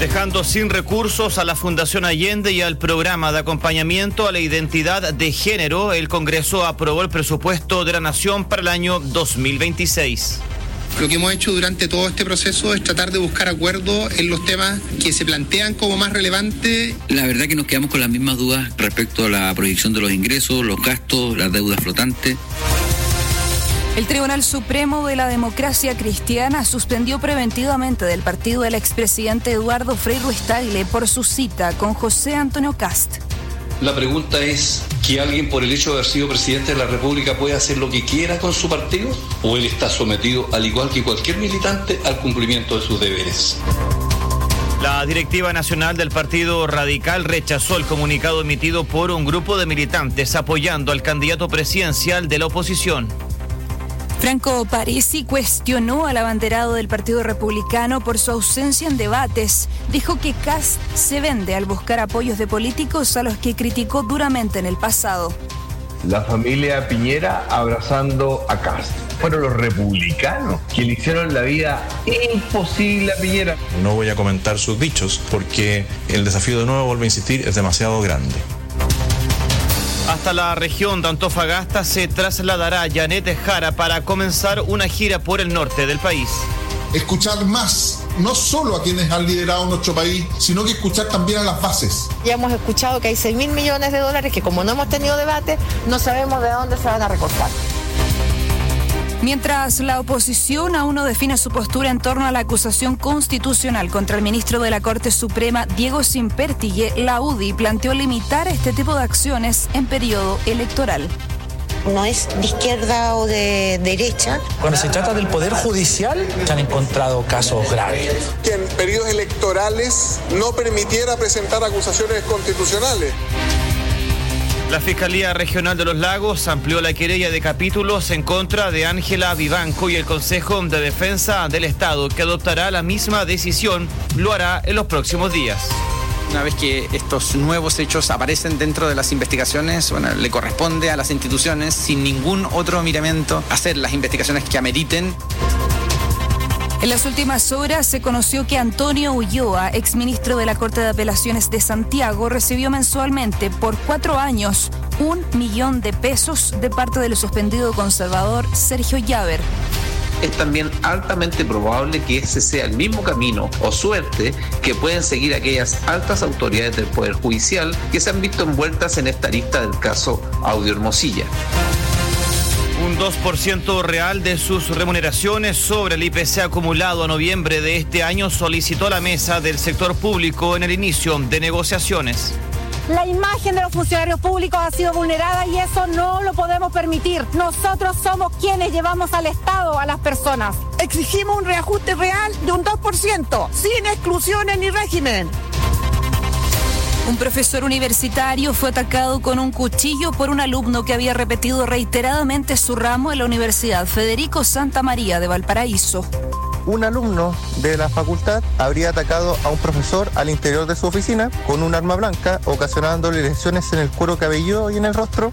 Dejando sin recursos a la Fundación Allende y al programa de acompañamiento a la identidad de género, el Congreso aprobó el presupuesto de la Nación para el año 2026. Lo que hemos hecho durante todo este proceso es tratar de buscar acuerdos en los temas que se plantean como más relevantes. La verdad que nos quedamos con las mismas dudas respecto a la proyección de los ingresos, los gastos, las deudas flotantes. El Tribunal Supremo de la Democracia Cristiana suspendió preventivamente del partido del expresidente Eduardo Frei Ruiz-Tagle por su cita con José Antonio Kast. La pregunta es, ¿que alguien por el hecho de haber sido presidente de la República puede hacer lo que quiera con su partido? ¿O él está sometido, al igual que cualquier militante, al cumplimiento de sus deberes? La directiva nacional del Partido Radical rechazó el comunicado emitido por un grupo de militantes apoyando al candidato presidencial de la oposición. Franco Parisi cuestionó al abanderado del Partido Republicano por su ausencia en debates. Dijo que Kast se vende al buscar apoyos de políticos a los que criticó duramente en el pasado. La familia Piñera abrazando a Kast. Fueron los republicanos que le hicieron la vida imposible a Piñera. No voy a comentar sus dichos porque el desafío, de nuevo vuelvo a insistir, es demasiado grande. Hasta la región de Antofagasta se trasladará Janet Jara para comenzar una gira por el norte del país. Escuchar más, no solo a quienes han liderado nuestro país, sino que escuchar también a las bases. Ya hemos escuchado que hay 6.000 millones de dólares que, como no hemos tenido debate, no sabemos de dónde se van a recortar. Mientras la oposición aún no define su postura en torno a la acusación constitucional contra el ministro de la Corte Suprema, Diego Simpertigue, la UDI planteó limitar este tipo de acciones en periodo electoral. No es de izquierda o de derecha. Cuando se trata del Poder Judicial, se han encontrado casos graves. Que en periodos electorales no permitiera presentar acusaciones constitucionales. La Fiscalía Regional de los Lagos amplió la querella de capítulos en contra de Ángela Vivanco y el Consejo de Defensa del Estado, que adoptará la misma decisión, lo hará en los próximos días. Una vez que estos nuevos hechos aparecen dentro de las investigaciones, le corresponde a las instituciones, sin ningún otro miramiento, hacer las investigaciones que ameriten. En las últimas horas se conoció que Antonio Ulloa, exministro de la Corte de Apelaciones de Santiago, recibió mensualmente por 4 años 1 millón de pesos de parte del suspendido conservador Sergio Llaver. Es también altamente probable que ese sea el mismo camino o suerte que pueden seguir aquellas altas autoridades del Poder Judicial que se han visto envueltas en esta lista del caso Audio Hermosilla. Un 2% real de sus remuneraciones sobre el IPC acumulado a noviembre de este año solicitó la mesa del sector público en el inicio de negociaciones. La imagen de los funcionarios públicos ha sido vulnerada y eso no lo podemos permitir. Nosotros somos quienes llevamos al Estado a las personas. Exigimos un reajuste real de un 2%, sin exclusiones ni régimen. Un profesor universitario fue atacado con un cuchillo por un alumno que había repetido reiteradamente su ramo en la Universidad Federico Santa María de Valparaíso. Un alumno de la facultad habría atacado a un profesor al interior de su oficina con un arma blanca, ocasionándole lesiones en el cuero cabelludo y en el rostro.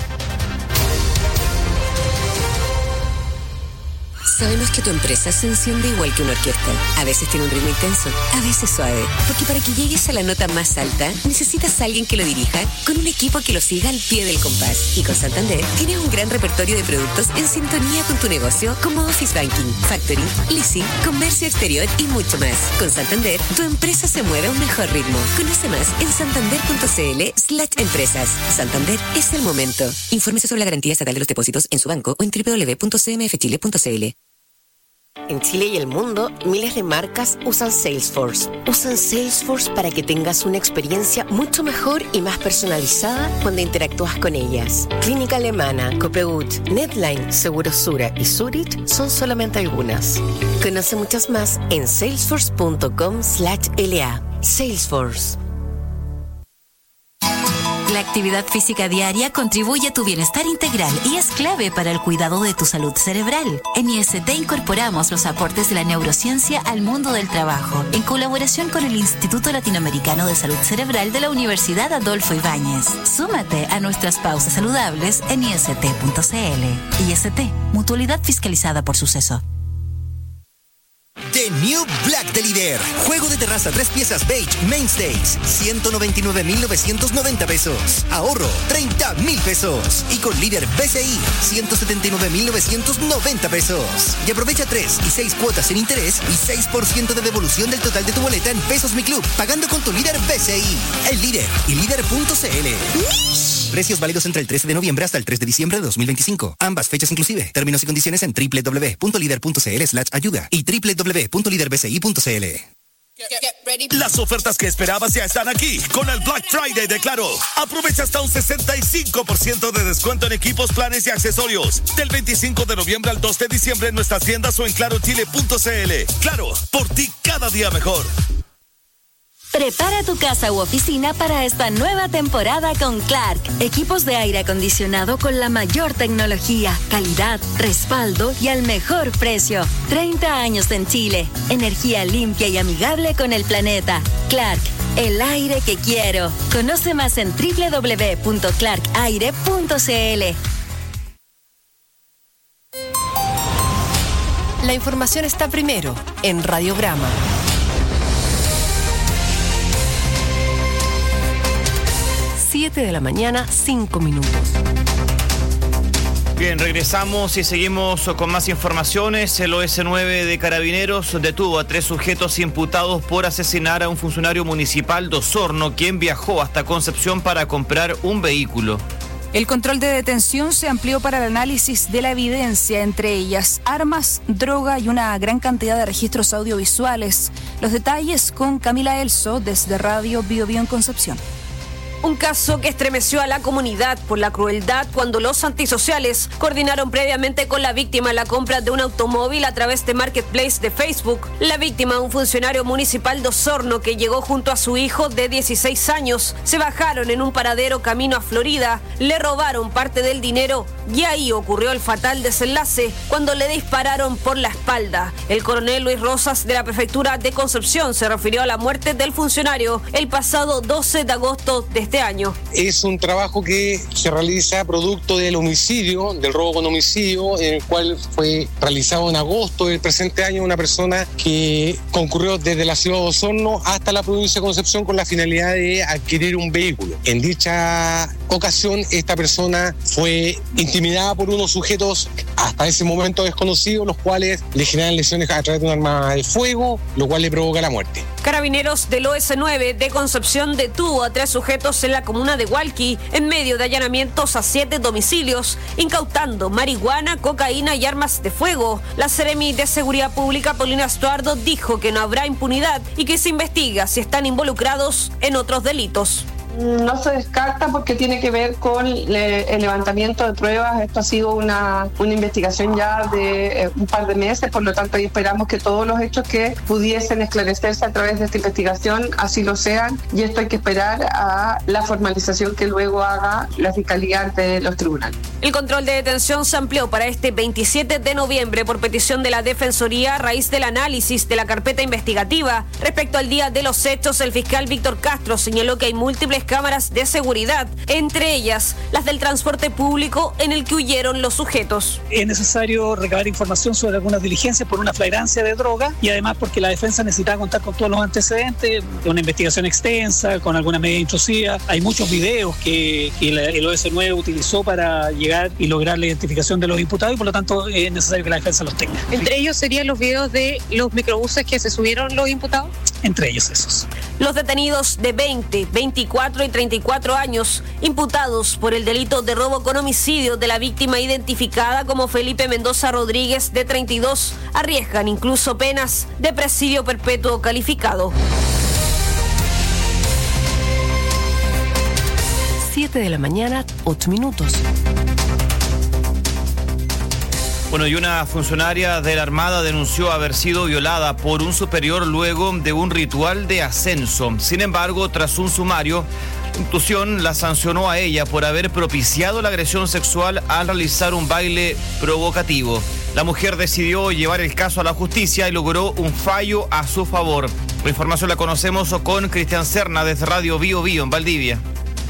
Sabemos que tu empresa se enciende igual que una orquesta. A veces tiene un ritmo intenso, a veces suave. Porque para que llegues a la nota más alta, necesitas a alguien que lo dirija con un equipo que lo siga al pie del compás. Y con Santander tienes un gran repertorio de productos en sintonía con tu negocio, como Office Banking, Factoring, Leasing, Comercio Exterior y mucho más. Con Santander, tu empresa se mueve a un mejor ritmo. Conoce más en santander.cl/empresas. Santander es el momento. Infórmese sobre la garantía estatal de los depósitos en su banco o en www.cmfchile.cl. En Chile y el mundo, miles de marcas usan Salesforce. Usan Salesforce para que tengas una experiencia mucho mejor y más personalizada cuando interactúas con ellas. Clínica Alemana, Copegut, Netline, Segurosura y Zurich son solamente algunas. Conoce muchas más en salesforce.com/la. Salesforce. La actividad física diaria contribuye a tu bienestar integral y es clave para el cuidado de tu salud cerebral. En IST incorporamos los aportes de la neurociencia al mundo del trabajo, en colaboración con el Instituto Latinoamericano de Salud Cerebral de la Universidad Adolfo Ibáñez. Súmate a nuestras pausas saludables en ist.cl. IST, mutualidad fiscalizada por Suceso. De New Black de Líder. Juego de terraza 3 piezas beige Mainstays, 199,990 pesos. Ahorro 30,000 pesos. Y con Líder BCI, 179,990 pesos. Y aprovecha 3 y 6 cuotas sin interés y 6% de devolución del total de tu boleta en Pesos Mi Club, pagando con tu Líder BCI. El Líder y Líder.cl. Precios válidos entre el 13 de noviembre hasta el 3 de diciembre de 2025. Ambas fechas inclusive. Términos y condiciones en www.lider.cl/ayuda y www.liderbci.cl. Las ofertas que esperabas ya están aquí con el Black Friday de Claro. Aprovecha hasta un 65% de descuento en equipos, planes y accesorios. Del 25 de noviembre al 2 de diciembre en nuestras tiendas o en clarochile.cl. Claro, por ti cada día mejor. Prepara tu casa u oficina para esta nueva temporada con Clark. Equipos de aire acondicionado con la mayor tecnología, calidad, respaldo y al mejor precio. 30 años en Chile. Energía limpia y amigable con el planeta. Clark, el aire que quiero. Conoce más en www.clarkaire.cl. La información está primero en Radiograma. 7 de la mañana, 5 minutos. Bien, regresamos y seguimos con más informaciones. El OS9 de Carabineros detuvo a 3 sujetos imputados por asesinar a un funcionario municipal de Osorno, quien viajó hasta Concepción para comprar un vehículo. El control de detención se amplió para el análisis de la evidencia, entre ellas armas, droga y una gran cantidad de registros audiovisuales. Los detalles con Camila Elso desde Radio Bio Bio en Concepción. Un caso que estremeció a la comunidad por la crueldad cuando los antisociales coordinaron previamente con la víctima la compra de un automóvil a través de Marketplace de Facebook. La víctima, un funcionario municipal de Osorno que llegó junto a su hijo de 16 años, se bajaron en un paradero camino a Florida, le robaron parte del dinero y ahí ocurrió el fatal desenlace cuando le dispararon por la espalda. El coronel Luis Rosas de la prefectura de Concepción se refirió a la muerte del funcionario el pasado 12 de agosto de este año. Es un trabajo que se realiza producto del homicidio, del robo con homicidio, en el cual fue realizado en agosto del presente año una persona que concurrió desde la ciudad de Osorno hasta la provincia de Concepción con la finalidad de adquirir un vehículo. En dicha ocasión, esta persona fue intimidada por unos sujetos hasta ese momento desconocidos, los cuales le generan lesiones a través de un arma de fuego, lo cual le provoca la muerte. Carabineros del OS9 de Concepción detuvo a 3 sujetos en la comuna de Hualqui en medio de allanamientos a 7 domicilios, incautando marihuana, cocaína y armas de fuego. La Seremi de Seguridad Pública, Paulina Estuardo, dijo que no habrá impunidad y que se investiga si están involucrados en otros delitos. No se descarta porque tiene que ver con el levantamiento de pruebas. Esto ha sido una investigación ya de un par de meses, por lo tanto ahí esperamos que todos los hechos que pudiesen esclarecerse a través de esta investigación así lo sean, y esto hay que esperar a la formalización que luego haga la Fiscalía ante los tribunales. El control de detención se amplió para este 27 de noviembre por petición de la Defensoría a raíz del análisis de la carpeta investigativa. Respecto al día de los hechos, el fiscal Víctor Castro señaló que hay múltiples cámaras de seguridad, entre ellas las del transporte público en el que huyeron los sujetos. Es necesario recabar información sobre algunas diligencias por una flagrancia de droga y además porque la defensa necesitaba contar con todos los antecedentes, una investigación extensa, con alguna medida intrusiva. Hay muchos videos que el OS9 utilizó para llegar y lograr la identificación de los imputados y por lo tanto es necesario que la defensa los tenga. ¿Entre ellos serían los videos de los microbuses que se subieron los imputados? Entre ellos esos. Los detenidos de 20, 24 y 34 años, imputados por el delito de robo con homicidio de la víctima identificada como Felipe Mendoza Rodríguez, de 32, arriesgan incluso penas de presidio perpetuo calificado. 7 de la mañana, 8 minutos. Bueno, y una funcionaria de la Armada denunció haber sido violada por un superior luego de un ritual de ascenso. Sin embargo, tras un sumario, la institución la sancionó a ella por haber propiciado la agresión sexual al realizar un baile provocativo. La mujer decidió llevar el caso a la justicia y logró un fallo a su favor. La información la conocemos con Cristian Serna desde Radio Bio Bio en Valdivia.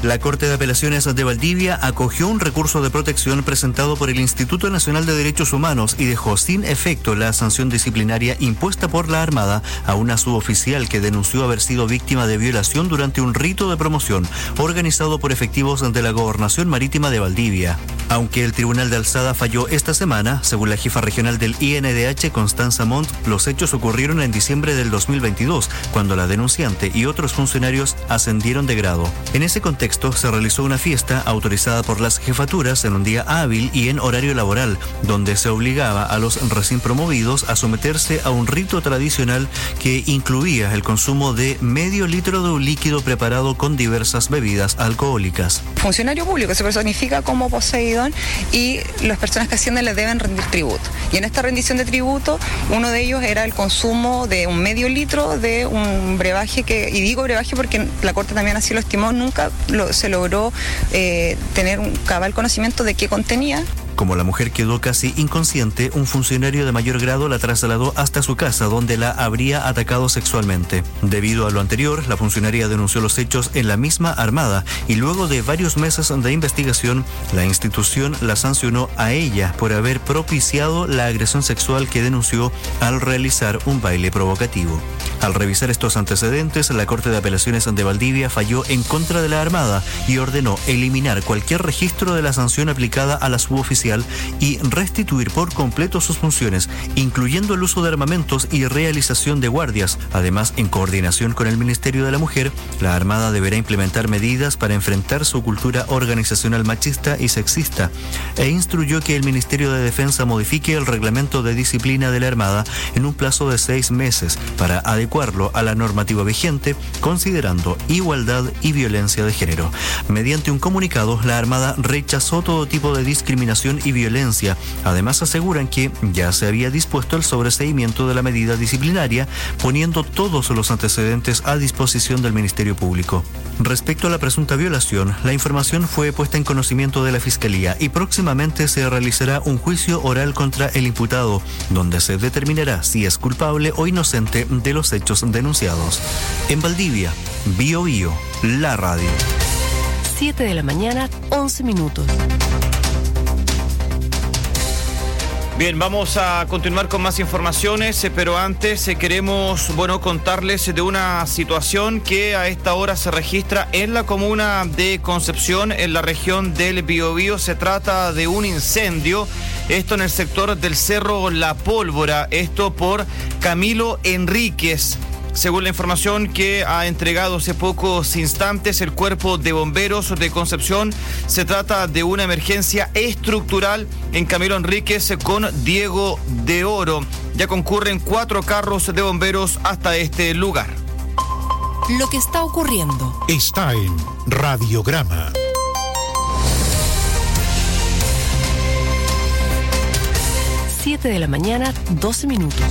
La Corte de Apelaciones de Valdivia acogió un recurso de protección presentado por el Instituto Nacional de Derechos Humanos y dejó sin efecto la sanción disciplinaria impuesta por la Armada a una suboficial que denunció haber sido víctima de violación durante un rito de promoción organizado por efectivos de la Gobernación Marítima de Valdivia. Aunque el Tribunal de Alzada falló esta semana, según la jefa regional del INDH, Constanza Montt, los hechos ocurrieron en diciembre del 2022, cuando la denunciante y otros funcionarios ascendieron de grado. En ese contexto, se realizó una fiesta autorizada por las jefaturas en un día hábil y en horario laboral, donde se obligaba a los recién promovidos a someterse a un rito tradicional que incluía el consumo de medio litro de un líquido preparado con diversas bebidas alcohólicas. Funcionario público se personifica como Poseidón y las personas que ascienden le deben rendir tributo. Y en esta rendición de tributo, uno de ellos era el consumo de un medio litro de un brebaje y digo brebaje porque la Corte también así lo estimó, nunca se logró tener un cabal conocimiento de qué contenía. Como la mujer quedó casi inconsciente, un funcionario de mayor grado la trasladó hasta su casa, donde la habría atacado sexualmente. Debido a lo anterior, la funcionaria denunció los hechos en la misma Armada y luego de varios meses de investigación, la institución la sancionó a ella por haber propiciado la agresión sexual que denunció al realizar un baile provocativo. Al revisar estos antecedentes, la Corte de Apelaciones de Valdivia falló en contra de la Armada y ordenó eliminar cualquier registro de la sanción aplicada a la suboficial y restituir por completo sus funciones, incluyendo el uso de armamentos y realización de guardias. Además, en coordinación con el Ministerio de la Mujer, la Armada deberá implementar medidas para enfrentar su cultura organizacional machista y sexista, e instruyó que el Ministerio de Defensa modifique el reglamento de disciplina de la Armada en un plazo de 6 meses para adecuarlo a la normativa vigente, considerando igualdad y violencia de género. Mediante un comunicado, la Armada rechazó todo tipo de discriminación y violencia. Además, aseguran que ya se había dispuesto el sobreseimiento de la medida disciplinaria, poniendo todos los antecedentes a disposición del Ministerio Público. Respecto a la presunta violación, la información fue puesta en conocimiento de la Fiscalía y próximamente se realizará un juicio oral contra el imputado, donde se determinará si es culpable o inocente de los hechos denunciados. En Valdivia, Bio Bio, la radio. 7 de la mañana, 11 minutos. Bien, vamos a continuar con más informaciones, pero antes queremos contarles de una situación que a esta hora se registra en la comuna de Concepción, en la región del Biobío. Se trata de un incendio, esto en el sector del Cerro La Pólvora, esto por Camilo Enríquez. Según la información que ha entregado hace pocos instantes el Cuerpo de Bomberos de Concepción, se trata de una emergencia estructural en Camilo Enríquez con Diego de Oro. Ya concurren 4 carros de bomberos hasta este lugar. Lo que está ocurriendo está en Radiograma. Siete de la mañana, 12 minutos.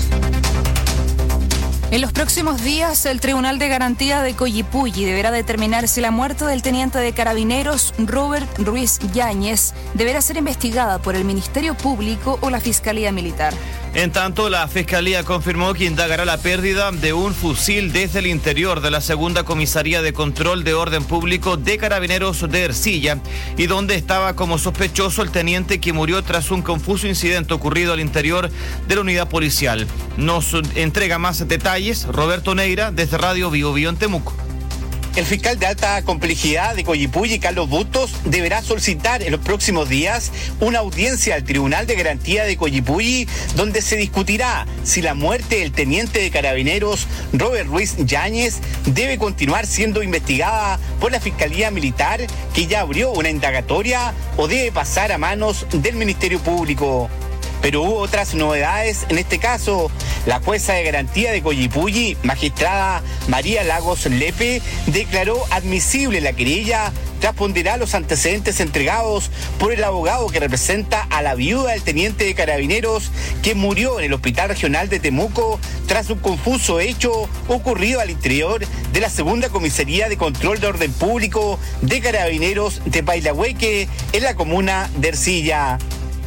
En los próximos días, el Tribunal de Garantía de Coyipulli deberá determinar si la muerte del teniente de Carabineros Robert Ruiz Yáñez deberá ser investigada por el Ministerio Público o la Fiscalía Militar. En tanto, la Fiscalía confirmó que indagará la pérdida de un fusil desde el interior de la Segunda Comisaría de Control de Orden Público de Carabineros de Ercilla, y donde estaba como sospechoso el teniente que murió tras un confuso incidente ocurrido al interior de la unidad policial. Nos entrega más detalles Roberto Neira desde Radio Bio Bio en Temuco. El fiscal de alta complejidad de Coyipulli, Carlos Bustos, deberá solicitar en los próximos días una audiencia al Tribunal de Garantía de Coyipulli, donde se discutirá si la muerte del teniente de Carabineros Robert Ruiz Yáñez debe continuar siendo investigada por la Fiscalía Militar, que ya abrió una indagatoria, o debe pasar a manos del Ministerio Público. Pero hubo otras novedades en este caso. La jueza de garantía de Coyipulli, magistrada María Lagos Lepe, declaró admisible la querella tras ponderar los antecedentes entregados por el abogado que representa a la viuda del teniente de Carabineros que murió en el Hospital Regional de Temuco tras un confuso hecho ocurrido al interior de la Segunda Comisaría de Control de Orden Público de Carabineros de Pailahueque, en la comuna de Ercilla.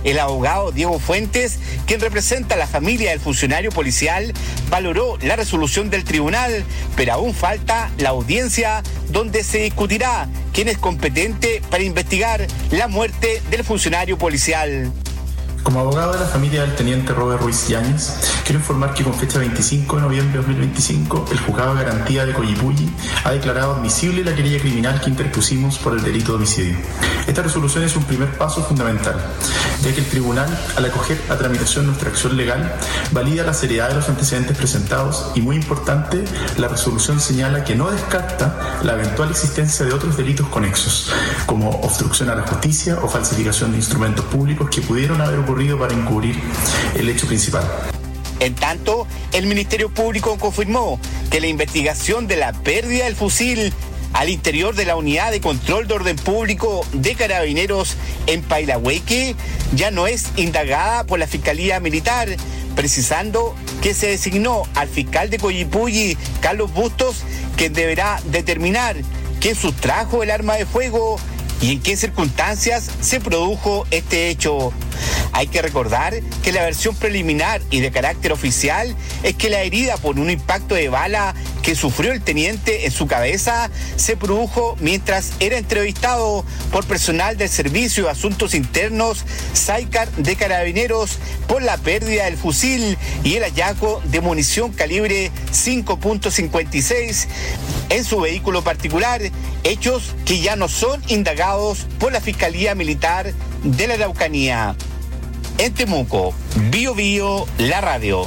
El abogado Diego Fuentes, quien representa a la familia del funcionario policial, valoró la resolución del tribunal, pero aún falta la audiencia donde se discutirá quién es competente para investigar la muerte del funcionario policial. Como abogado de la familia del teniente Robert Ruiz Yáñez, quiero informar que con fecha 25 de noviembre de 2025, el Juzgado de Garantía de Coyipulli ha declarado admisible la querella criminal que interpusimos por el delito de homicidio. Esta resolución es un primer paso fundamental, ya que el tribunal, al acoger a tramitación nuestra acción legal, valida la seriedad de los antecedentes presentados y, muy importante, la resolución señala que no descarta la eventual existencia de otros delitos conexos, como obstrucción a la justicia o falsificación de instrumentos públicos que pudieron haber ocurrido para encubrir el hecho principal. En tanto, el Ministerio Público confirmó que la investigación de la pérdida del fusil al interior de la Unidad de Control de Orden Público de Carabineros en Pailahueque ya no es indagada por la Fiscalía Militar, precisando que se designó al fiscal de Coyipulli, Carlos Bustos, quien deberá determinar quién sustrajo el arma de fuego y en qué circunstancias se produjo este hecho. Hay que recordar que la versión preliminar y de carácter oficial es que la herida por un impacto de bala que sufrió el teniente en su cabeza se produjo mientras era entrevistado por personal del Servicio de Asuntos Internos SAICAR de Carabineros por la pérdida del fusil y el hallazgo de munición calibre 5.56 en su vehículo particular, hechos que ya no son indagados por la Fiscalía Militar de la Araucanía. En Temuco, Bio Bio, la radio.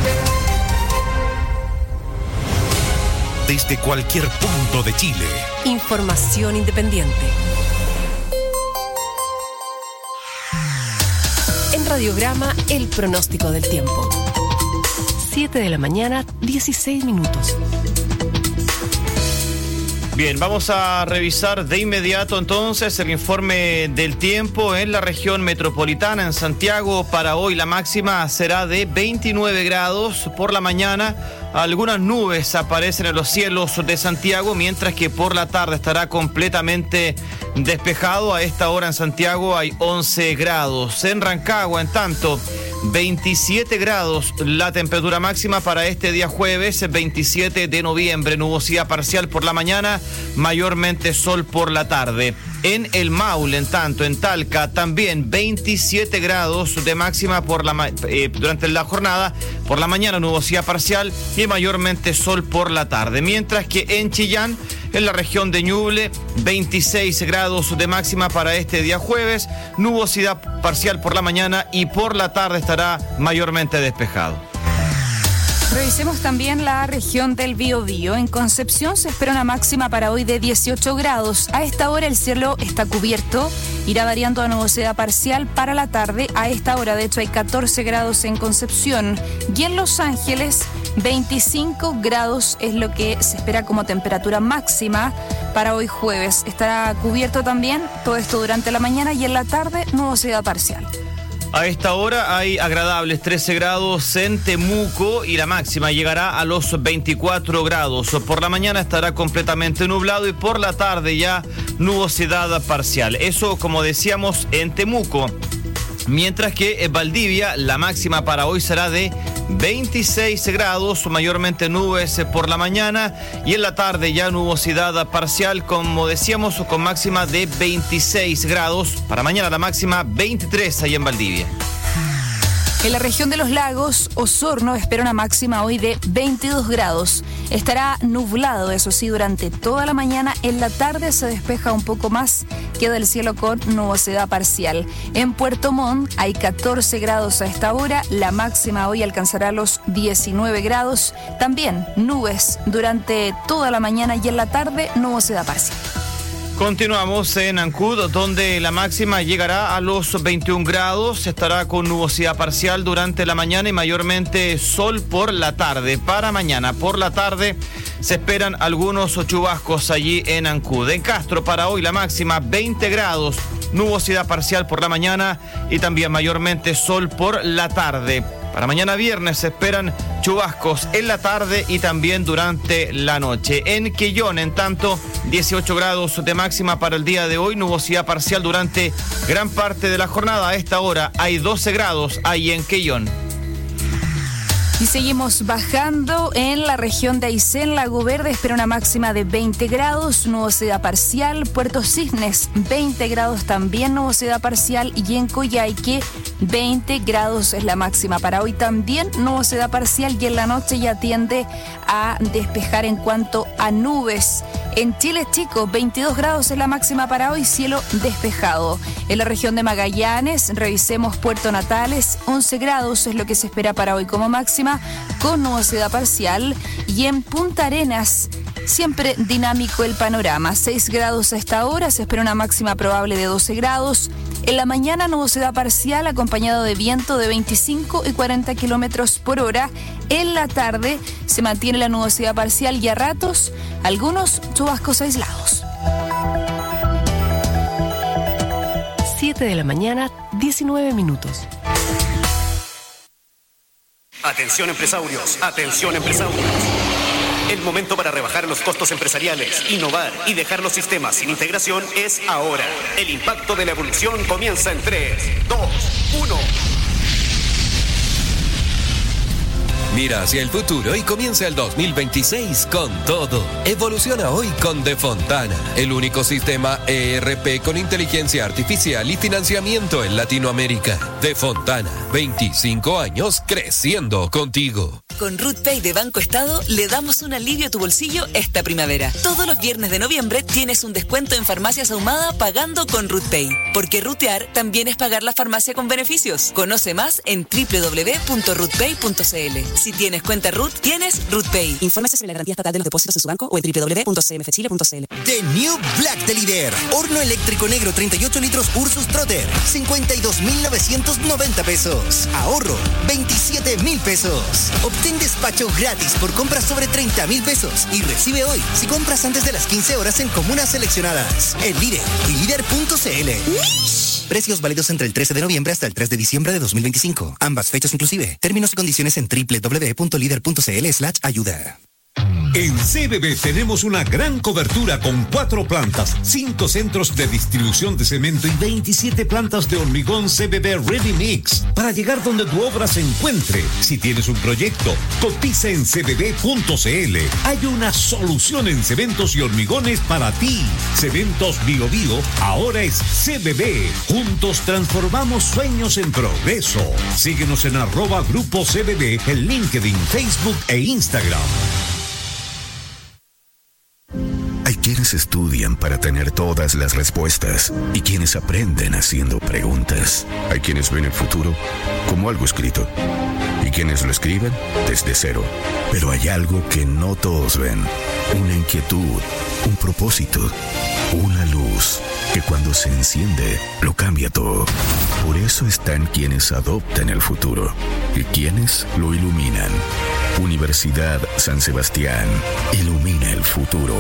Desde cualquier punto de Chile. Información independiente. En Radiograma, el pronóstico del tiempo. 7 de la mañana, 16 minutos. Bien, vamos a revisar de inmediato entonces el informe del tiempo en la región metropolitana. En Santiago para hoy la máxima será de 29 grados por la mañana. Algunas nubes aparecen en los cielos de Santiago, mientras que por la tarde estará completamente despejado. A esta hora en Santiago hay 11 grados. En Rancagua, en tanto, 27 grados la temperatura máxima para este día jueves, 27 de noviembre. Nubosidad parcial por la mañana, mayormente sol por la tarde. En el Maule, en tanto, en Talca, también 27 grados de máxima durante la jornada. Por la mañana, nubosidad parcial y mayormente sol por la tarde. Mientras que en Chillán, en la región de Ñuble, 26 grados de máxima para este día jueves. Nubosidad parcial por la mañana y por la tarde estará mayormente despejado. Revisemos también la región del Biobío. En Concepción se espera una máxima para hoy de 18 grados. A esta hora el cielo está cubierto, irá variando a nubosidad parcial para la tarde. A esta hora, de hecho, hay 14 grados en Concepción. Y en Los Ángeles, 25 grados es lo que se espera como temperatura máxima para hoy jueves. Estará cubierto también todo esto durante la mañana y en la tarde nubosidad parcial. A esta hora hay agradables 13 grados en Temuco y la máxima llegará a los 24 grados. Por la mañana estará completamente nublado y por la tarde ya nubosidad parcial. Eso, como decíamos, en Temuco. Mientras que en Valdivia la máxima para hoy será de 26 grados, mayormente nubes por la mañana y en la tarde ya nubosidad parcial, como decíamos, con máxima de 26 grados. Para mañana la máxima 23 ahí en Valdivia. En la región de los lagos, Osorno espera una máxima hoy de 22 grados. Estará nublado, eso sí, durante toda la mañana. En la tarde se despeja un poco más, queda el cielo con nubosidad parcial. En Puerto Montt hay 14 grados a esta hora. La máxima hoy alcanzará los 19 grados. También nubes durante toda la mañana y en la tarde nubosidad parcial. Continuamos en Ancud, donde la máxima llegará a los 21 grados, estará con nubosidad parcial durante la mañana y mayormente sol por la tarde. Para mañana por la tarde se esperan algunos chubascos allí en Ancud. En Castro para hoy la máxima 20 grados, nubosidad parcial por la mañana y también mayormente sol por la tarde. Para mañana viernes se esperan chubascos en la tarde y también durante la noche. En Quellón, en tanto, 18 grados de máxima para el día de hoy, nubosidad parcial durante gran parte de la jornada. A esta hora hay 12 grados ahí en Quellón. Y seguimos bajando en la región de Aysén. Lago Verde espera una máxima de 20 grados, nubosidad parcial. Puerto Cisnes, 20 grados también, nubosidad parcial. Y en Coyhaique, 20 grados es la máxima para hoy también, nubosidad parcial. Y en la noche ya tiende a despejar en cuanto a nubes. En Chile Chico, 22 grados es la máxima para hoy, cielo despejado. En la región de Magallanes, revisemos Puerto Natales, 11 grados es lo que se espera para hoy como máxima, con nubosidad parcial. Y en Punta Arenas, siempre dinámico el panorama, 6 grados a esta hora, se espera una máxima probable de 12 grados. En la mañana, nubosidad parcial acompañado de viento de 25 y 40 kilómetros por hora. En la tarde se mantiene la nubosidad parcial y a ratos algunos chubascos aislados. 7 de la mañana, 19 minutos. Atención empresarios, atención empresarios. El momento para rebajar los costos empresariales, innovar y dejar los sistemas sin integración es ahora. El impacto de la evolución comienza en 3, 2, 1. Mira hacia el futuro y comienza el 2026 con todo. Evoluciona hoy con De Fontana, el único sistema ERP con inteligencia artificial y financiamiento en Latinoamérica. De Fontana, 25 años creciendo contigo. Con RootPay de Banco Estado le damos un alivio a tu bolsillo esta primavera. Todos los viernes de noviembre tienes un descuento en Farmacias Ahumada pagando con RootPay. Porque rutear también es pagar la farmacia con beneficios. Conoce más en www.rootpay.cl. Si tienes cuenta Root, tienes RootPay. Infórmese sobre la garantía estatal de los depósitos en su banco o en www.cmfchile.cl. The New Black de Líder. Horno eléctrico negro 38 litros Ursus Trotter. 52,990 pesos. Ahorro 27,000 pesos. Obtén despacho gratis por compras sobre 30,000 pesos. Y recibe hoy si compras antes de las 15 horas en comunas seleccionadas. El Líder y líder.cl. Precios válidos entre el 13 de noviembre hasta el 3 de diciembre de 2025. Ambas fechas inclusive. Términos y condiciones en www.lider.cl/ayuda. En CBB tenemos una gran cobertura con 4 plantas, 5 centros de distribución de cemento y 27 plantas de hormigón CBB Ready Mix para llegar donde tu obra se encuentre. Si tienes un proyecto, cotiza en cbb.cl. Hay una solución en cementos y hormigones para ti. Cementos Bio Bio ahora es CBB. Juntos transformamos sueños en progreso. Síguenos en @Grupo CBB en LinkedIn, Facebook e Instagram. Hay quienes estudian para tener todas las respuestas y quienes aprenden haciendo preguntas. Hay quienes ven el futuro como algo escrito y quienes lo escriben desde cero. Pero hay algo que no todos ven. Una inquietud, un propósito, una luz que cuando se enciende lo cambia todo. Por eso están quienes adoptan el futuro y quienes lo iluminan. Universidad San Sebastián ilumina el futuro.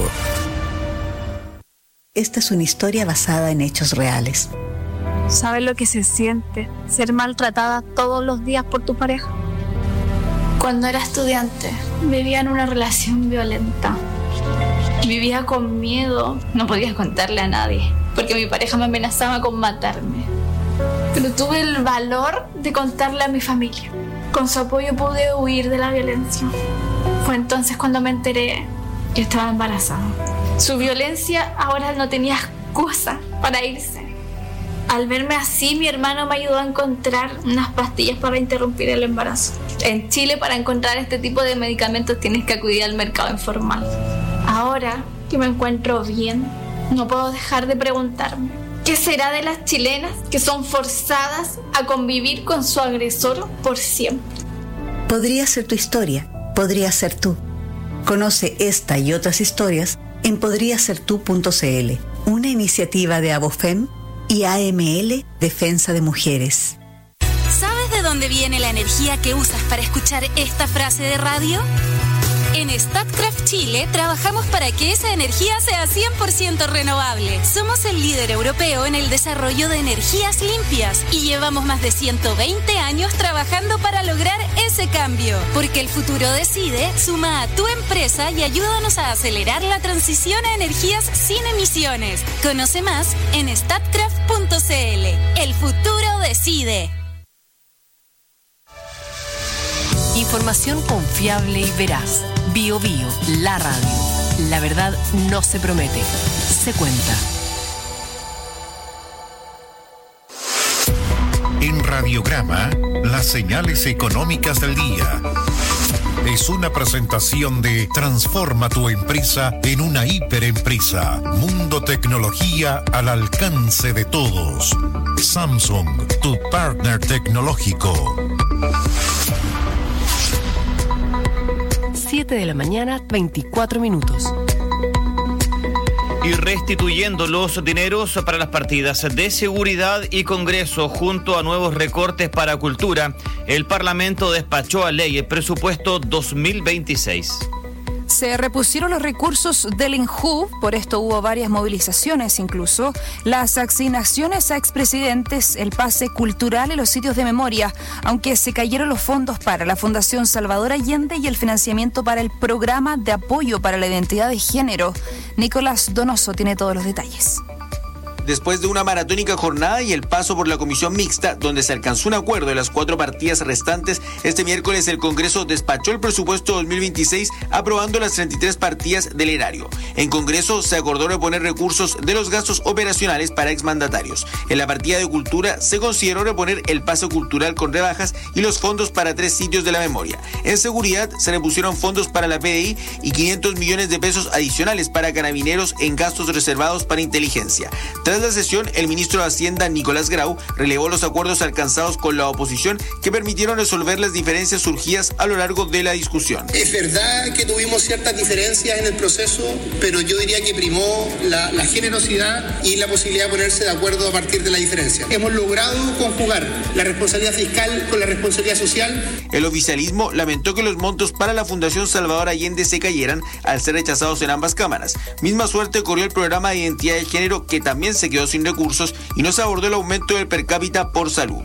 Esta es una historia basada en hechos reales. ¿Sabes lo que se siente ser maltratada todos los días por tu pareja? Cuando era estudiante, vivía en una relación violenta. Vivía con miedo, no podía contarle a nadie, porque mi pareja me amenazaba con matarme. Pero tuve el valor de contarle a mi familia. Con su apoyo pude huir de la violencia. Fue entonces cuando me enteré que estaba embarazada. Su violencia ahora no tenía excusa para irse. Al verme así, mi hermano me ayudó a encontrar unas pastillas para interrumpir el embarazo. En Chile, para encontrar este tipo de medicamentos tienes que acudir al mercado informal. Ahora que me encuentro bien, no puedo dejar de preguntarme: ¿qué será de las chilenas que son forzadas a convivir con su agresor por siempre? Podría ser tu historia, podría ser tú. Conoce esta y otras historias en podriasertu.cl, una iniciativa de Abofem y AML Defensa de Mujeres. ¿Sabes de dónde viene la energía que usas para escuchar esta frase de radio? En Statkraft Chile trabajamos para que esa energía sea 100% renovable. Somos el líder europeo en el desarrollo de energías limpias y llevamos más de 120 años trabajando para lograr ese cambio. Porque el futuro decide, suma a tu empresa y ayúdanos a acelerar la transición a energías sin emisiones. Conoce más en statkraft.cl. El futuro decide. Información confiable y veraz. Bio Bio, la radio. La verdad no se promete, se cuenta. En Radiograma, las señales económicas del día. Es una presentación de Transforma tu empresa en una hiperempresa. Mundo Tecnología al alcance de todos. Samsung, tu partner tecnológico. 7 de la mañana, 24 minutos. Y restituyendo los dineros para las partidas de seguridad y Congreso junto a nuevos recortes para cultura, el Parlamento despachó a ley el presupuesto 2026. Se repusieron los recursos del INJU, por esto hubo varias movilizaciones incluso, las asignaciones a expresidentes, el pase cultural y los sitios de memoria, aunque se cayeron los fondos para la Fundación Salvador Allende y el financiamiento para el programa de apoyo para la identidad de género. Nicolás Donoso tiene todos los detalles. Después de una maratónica jornada y el paso por la comisión mixta, donde se alcanzó un acuerdo de las 4 partidas restantes, este miércoles el Congreso despachó el presupuesto 2026, aprobando las 33 partidas del erario. En Congreso se acordó reponer recursos de los gastos operacionales para exmandatarios. En la partida de cultura se consideró reponer el pase cultural con rebajas y los fondos para 3 sitios de la memoria. En seguridad se repusieron fondos para la PDI y 500 millones de pesos adicionales para carabineros en gastos reservados para inteligencia. Tras la sesión, el ministro de Hacienda, Nicolás Grau, relevó los acuerdos alcanzados con la oposición que permitieron resolver las diferencias surgidas a lo largo de la discusión. Es verdad que tuvimos ciertas diferencias en el proceso, pero yo diría que primó la generosidad y la posibilidad de ponerse de acuerdo a partir de la diferencia. Hemos logrado conjugar la responsabilidad fiscal con la responsabilidad social. El oficialismo lamentó que los montos para la Fundación Salvador Allende se cayeran al ser rechazados en ambas cámaras. Misma suerte corrió el programa de identidad de género, que también se quedó sin recursos y no se abordó el aumento del per cápita por salud.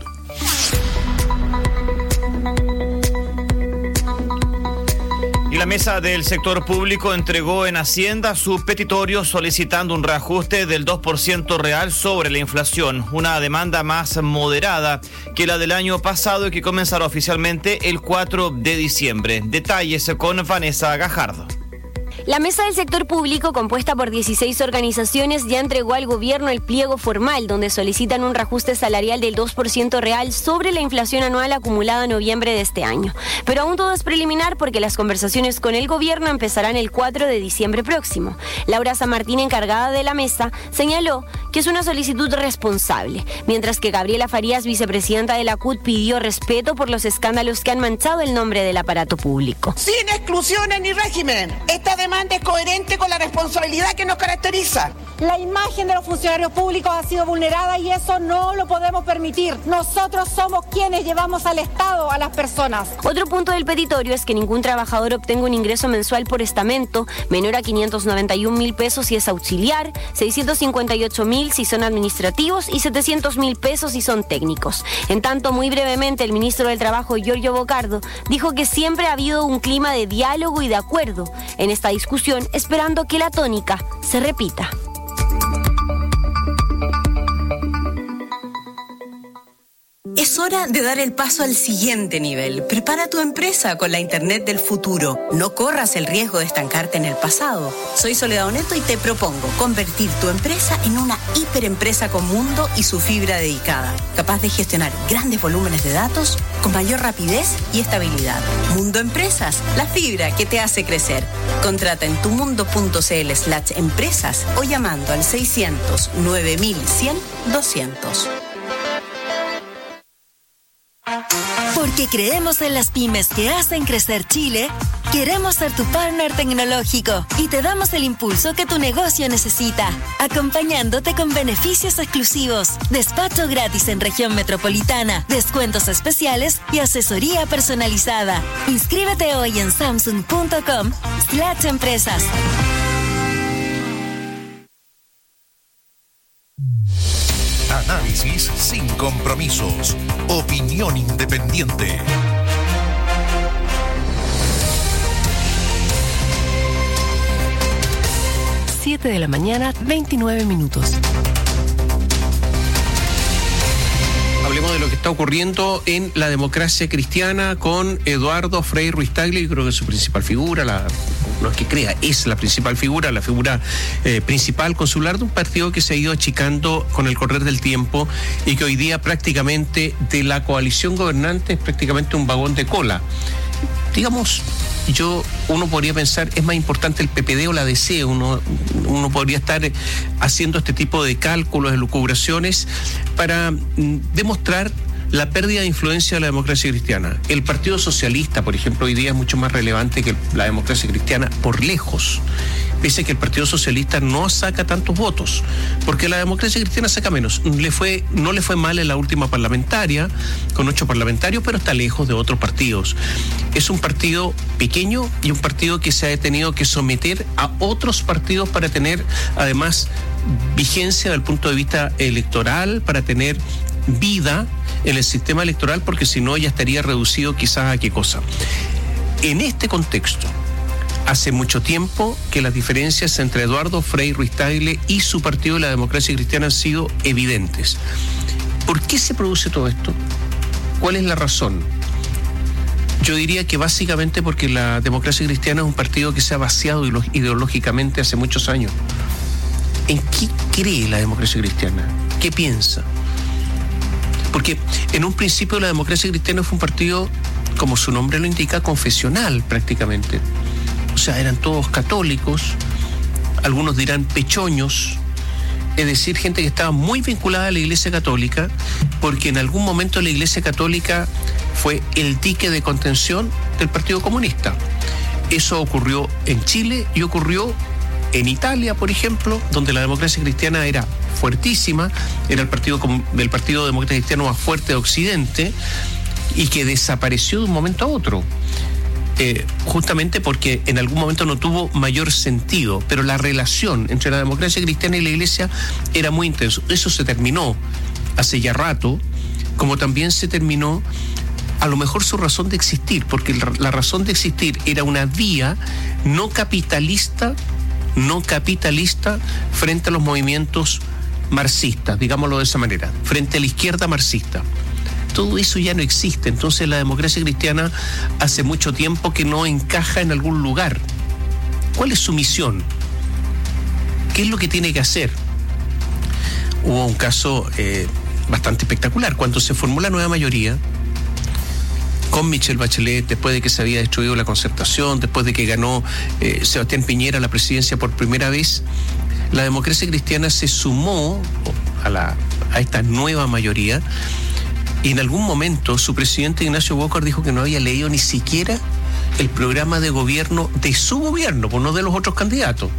Y la mesa del sector público entregó en Hacienda su petitorio solicitando un reajuste del 2% real sobre la inflación, una demanda más moderada que la del año pasado y que comenzará oficialmente el 4 de diciembre. Detalles con Vanessa Gajardo. La mesa del sector público, compuesta por 16 organizaciones, ya entregó al gobierno el pliego formal, donde solicitan un reajuste salarial del 2% real sobre la inflación anual acumulada en noviembre de este año. Pero aún todo es preliminar porque las conversaciones con el gobierno empezarán el 4 de diciembre próximo. Laura San Martín, encargada de la mesa, señaló que es una solicitud responsable, mientras que Gabriela Farías, vicepresidenta de la CUT, pidió respeto por los escándalos que han manchado el nombre del aparato público. Sin exclusiones ni régimen. Esta demanda es coherente con la responsabilidad que nos caracteriza. La imagen de los funcionarios públicos ha sido vulnerada y eso no lo podemos permitir. Nosotros somos quienes llevamos al Estado a las personas. Otro punto del petitorio es que ningún trabajador obtenga un ingreso mensual por estamento menor a 591.000 pesos si es auxiliar, 658.000 si son administrativos y 700.000 pesos si son técnicos. En tanto, muy brevemente, el ministro del Trabajo, Giorgio Bocardo, dijo que siempre ha habido un clima de diálogo y de acuerdo en esta discusión, esperando que la tónica se repita. Es hora de dar el paso al siguiente nivel. Prepara tu empresa con la Internet del futuro. No corras el riesgo de estancarte en el pasado. Soy Soledad Oneto y te propongo convertir tu empresa en una hiperempresa con mundo y su fibra dedicada, capaz de gestionar grandes volúmenes de datos con mayor rapidez y estabilidad. Mundo Empresas, la fibra que te hace crecer. Contrata en tumundo.cl/empresas o llamando al 600 9100 200. Porque Porque creemos en las pymes que hacen crecer Chile, queremos ser tu partner tecnológico y te damos el impulso que tu negocio necesita, acompañándote con beneficios exclusivos, despacho gratis en región metropolitana, descuentos especiales y asesoría personalizada. Inscríbete hoy en samsung.com/empresas. Análisis sin compromisos. Opinión independiente. Siete de la mañana, 29 minutos. Hablemos de lo que está ocurriendo en la democracia cristiana con Eduardo Frei Ruiz-Tagle. Yo creo que es su principal figura, no es que crea, es la principal figura, la figura principal consular de un partido que se ha ido achicando con el correr del tiempo y que hoy día prácticamente de la coalición gobernante es prácticamente un vagón de cola. Digamos, uno podría pensar, es más importante el PPD o la DC, uno podría estar haciendo este tipo de cálculos, de lucubraciones para demostrar la pérdida de influencia de la democracia cristiana. El Partido Socialista, por ejemplo, hoy día es mucho más relevante que la democracia cristiana por lejos, pese a que el Partido Socialista no saca tantos votos, porque la democracia cristiana saca menos. No le fue mal en la última parlamentaria, con 8 parlamentarios, pero está lejos de otros partidos. Es un partido pequeño y un partido que se ha tenido que someter a otros partidos para tener, además, vigencia desde el punto de vista electoral, para tener vida en el sistema electoral, porque si no ya estaría reducido quizás a qué cosa. En este contexto, hace mucho tiempo que las diferencias entre Eduardo Frei Ruiz-Tagle y su partido de la democracia cristiana han sido evidentes. ¿Por qué se produce todo esto? ¿Cuál es la razón? Yo diría que básicamente porque la democracia cristiana es un partido que se ha vaciado ideológicamente hace muchos años. ¿En qué cree la democracia cristiana? ¿Qué piensa? Porque en un principio la democracia cristiana fue un partido, como su nombre lo indica, confesional prácticamente. O sea, eran todos católicos, algunos dirán pechoños, es decir, gente que estaba muy vinculada a la Iglesia Católica, porque en algún momento la Iglesia Católica fue el dique de contención del Partido Comunista. Eso ocurrió en Chile y ocurrió en Italia, por ejemplo, donde la democracia cristiana era fuertísima, era el Partido Demócrata Cristiano más fuerte de Occidente y que desapareció de un momento a otro. Justamente porque en algún momento no tuvo mayor sentido, pero la relación entre la democracia cristiana y la Iglesia era muy intenso. Eso se terminó hace ya rato, como también se terminó a lo mejor su razón de existir, porque la razón de existir era una vía no capitalista frente a los movimientos marxistas, digámoslo de esa manera, frente a la izquierda marxista. Todo eso ya no existe, entonces la democracia cristiana hace mucho tiempo que no encaja en algún lugar. ¿Cuál es su misión? ¿Qué es lo que tiene que hacer? Hubo un caso bastante espectacular, cuando se formó la nueva mayoría, con Michelle Bachelet, después de que se había destruido la Concertación, después de que ganó Sebastián Piñera la presidencia por primera vez, la democracia cristiana se sumó a esta nueva mayoría y en algún momento su presidente Ignacio Walker dijo que no había leído ni siquiera el programa de gobierno de su gobierno, pues no de los otros candidatos.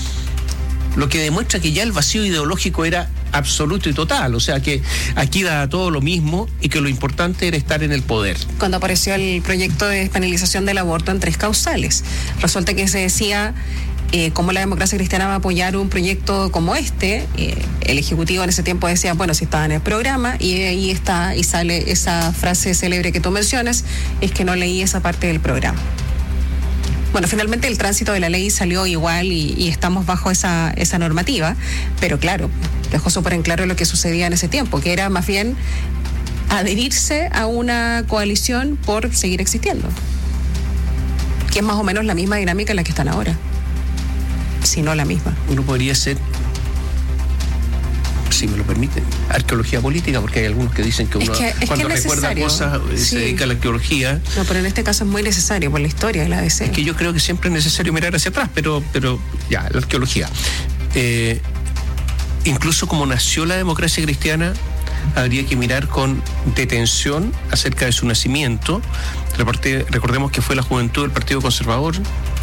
Lo que demuestra que ya el vacío ideológico era absoluto y total, o sea que aquí da todo lo mismo y que lo importante era estar en el poder. Cuando apareció el proyecto de despenalización del aborto en 3 causales, resulta que se decía cómo la democracia cristiana va a apoyar un proyecto como este. El Ejecutivo en ese tiempo decía, bueno, si estaba en el programa, y ahí está, y sale esa frase célebre que tú mencionas, es que no leí esa parte del programa. Bueno, finalmente el tránsito de la ley salió igual y estamos bajo esa normativa, pero claro, dejó súper en claro lo que sucedía en ese tiempo, que era más bien adherirse a una coalición por seguir existiendo, que es más o menos la misma dinámica en la que están ahora, si no la misma. Uno podría ser, si me lo permiten, arqueología política, porque hay algunos que dicen que uno cuando recuerda cosas se dedica a la arqueología. No, pero en este caso es muy necesario por la historia de la ADC. Es que yo creo que siempre es necesario mirar hacia atrás, pero ya, la arqueología. Incluso como nació la democracia cristiana, habría que mirar con detención acerca de su nacimiento. Recordemos que fue la juventud del Partido Conservador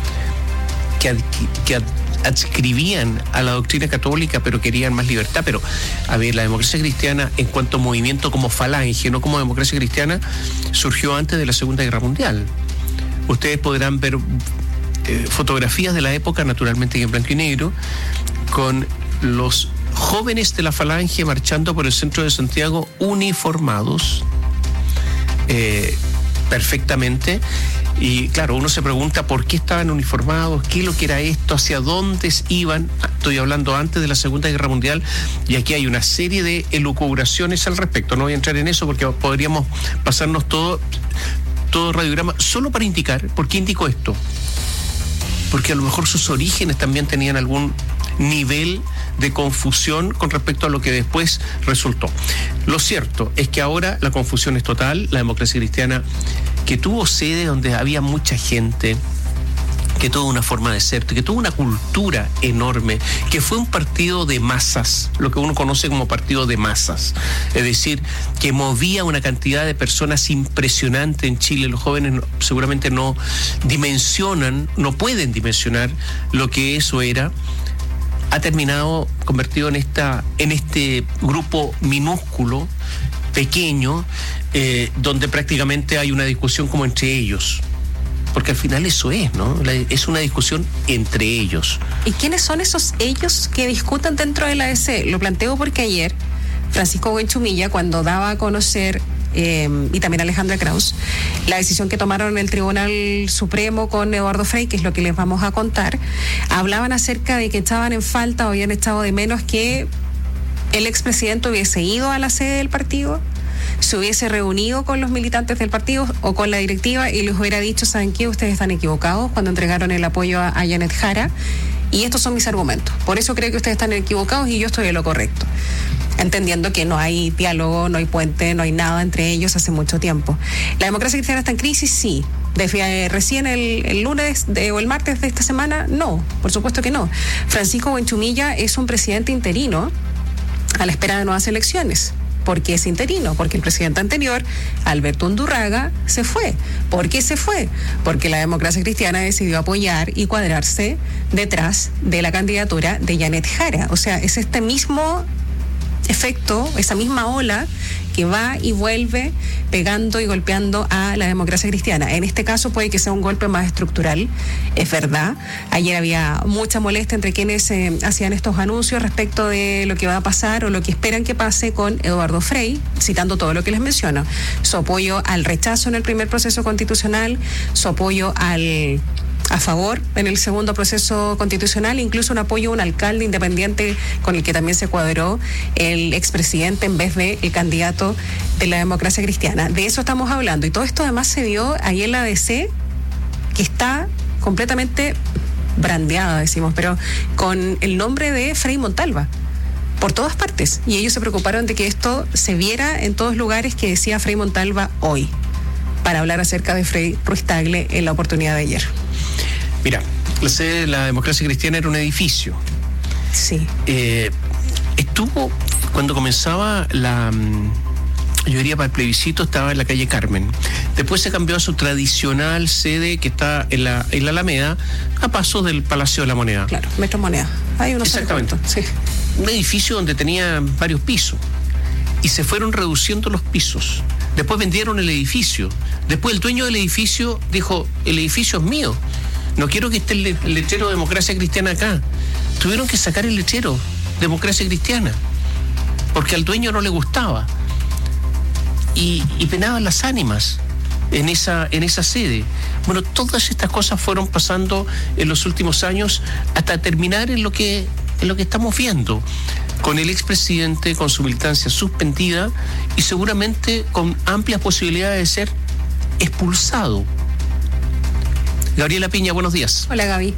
que adscribían a la doctrina católica, pero querían más libertad. Pero, a ver, la democracia cristiana, en cuanto a movimiento como falange, no como democracia cristiana, surgió antes de la Segunda Guerra Mundial. Ustedes podrán ver fotografías de la época, naturalmente en blanco y negro, con los jóvenes de la falange marchando por el centro de Santiago uniformados perfectamente. Y claro, uno se pregunta por qué estaban uniformados, qué es lo que era esto, hacia dónde iban. Estoy hablando antes de la Segunda Guerra Mundial, y aquí hay una serie de elucubraciones al respecto. No voy a entrar en eso porque podríamos pasarnos todo radiograma solo para indicar por qué indicó esto. Porque a lo mejor sus orígenes también tenían algún nivel de confusión con respecto a lo que después resultó. Lo cierto es que ahora la confusión es total. La democracia cristiana, que tuvo sede donde había mucha gente, que tuvo una forma de ser, que tuvo una cultura enorme, que fue un partido de masas, lo que uno conoce como partido de masas, es decir, que movía una cantidad de personas impresionante en Chile. Los jóvenes seguramente no pueden dimensionar lo que eso era. Ha terminado convertido en este grupo minúsculo, pequeño, donde prácticamente hay una discusión como entre ellos. Porque al final eso es, ¿no? Es una discusión entre ellos. ¿Y quiénes son esos ellos que discuten dentro de la ADC? Lo planteo porque ayer Francisco Buenchumilla, cuando daba a conocer, y también Alejandra Kraus, la decisión que tomaron en el Tribunal Supremo con Eduardo Frei, que es lo que les vamos a contar, hablaban acerca de que echaban en falta o habían echado de menos que el expresidente hubiese ido a la sede del partido, se hubiese reunido con los militantes del partido o con la directiva y les hubiera dicho: ¿saben qué? Ustedes están equivocados, cuando entregaron el apoyo a Janet Jara, y estos son mis argumentos. Por eso creo que ustedes están equivocados y yo estoy en lo correcto. Entendiendo que no hay diálogo, no hay puente, no hay nada entre ellos hace mucho tiempo. ¿La democracia cristiana está en crisis? Sí. ¿Recién el lunes o el martes de esta semana? No, por supuesto que no. Francisco Buenchumilla es un presidente interino a la espera de nuevas elecciones. ¿Por qué es interino? Porque el presidente anterior, Alberto Undurraga, se fue. ¿Por qué se fue? Porque la democracia cristiana decidió apoyar y cuadrarse detrás de la candidatura de Janet Jara. O sea, es este mismo efecto, esa misma ola que va y vuelve pegando y golpeando a la democracia cristiana. En este caso puede que sea un golpe más estructural, es verdad. Ayer había mucha molestia entre quienes hacían estos anuncios respecto de lo que va a pasar o lo que esperan que pase con Eduardo Frei, citando todo lo que les menciono: su apoyo al rechazo en el primer proceso constitucional, su apoyo a favor en el segundo proceso constitucional, incluso un apoyo a un alcalde independiente con el que también se cuadró el expresidente en vez de el candidato de la democracia cristiana. De eso estamos hablando, y todo esto además se dio ahí en la ADC, que está completamente brandeada, decimos, pero con el nombre de Frei Montalva por todas partes, y ellos se preocuparon de que esto se viera en todos lugares que decía Frei Montalva hoy, para hablar acerca de Frei Ruiz-Tagle en la oportunidad de ayer. Mira, la sede de la democracia cristiana era un edificio. Sí. Estuvo, cuando comenzaba yo diría para el plebiscito, estaba en la calle Carmen. Después se cambió a su tradicional sede, que está en la Alameda, a pasos del Palacio de la Moneda. Claro, Metro Moneda. Hay unos. Exactamente. Sí. Un edificio donde tenía varios pisos. Y se fueron reduciendo los pisos. Después vendieron el edificio. Después el dueño del edificio dijo: el edificio es mío. No quiero que esté el letrero Democracia Cristiana acá. Tuvieron que sacar el letrero Democracia Cristiana, porque al dueño no le gustaba. Y penaban las ánimas en esa sede. Bueno, todas estas cosas fueron pasando en los últimos años hasta terminar en lo que estamos viendo, con el expresidente con su militancia suspendida y seguramente con amplias posibilidades de ser expulsado. Gabriela Piña, buenos días. Hola, Gaby.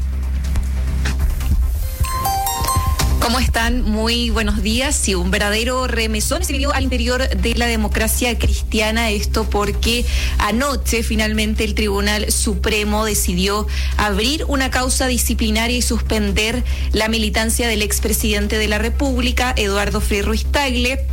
¿Cómo están? Muy buenos días. Sí, un verdadero remesón se vivió al interior de la democracia cristiana. Esto porque anoche finalmente el Tribunal Supremo decidió abrir una causa disciplinaria y suspender la militancia del expresidente de la República, Eduardo Frei Ruiz-Tagle,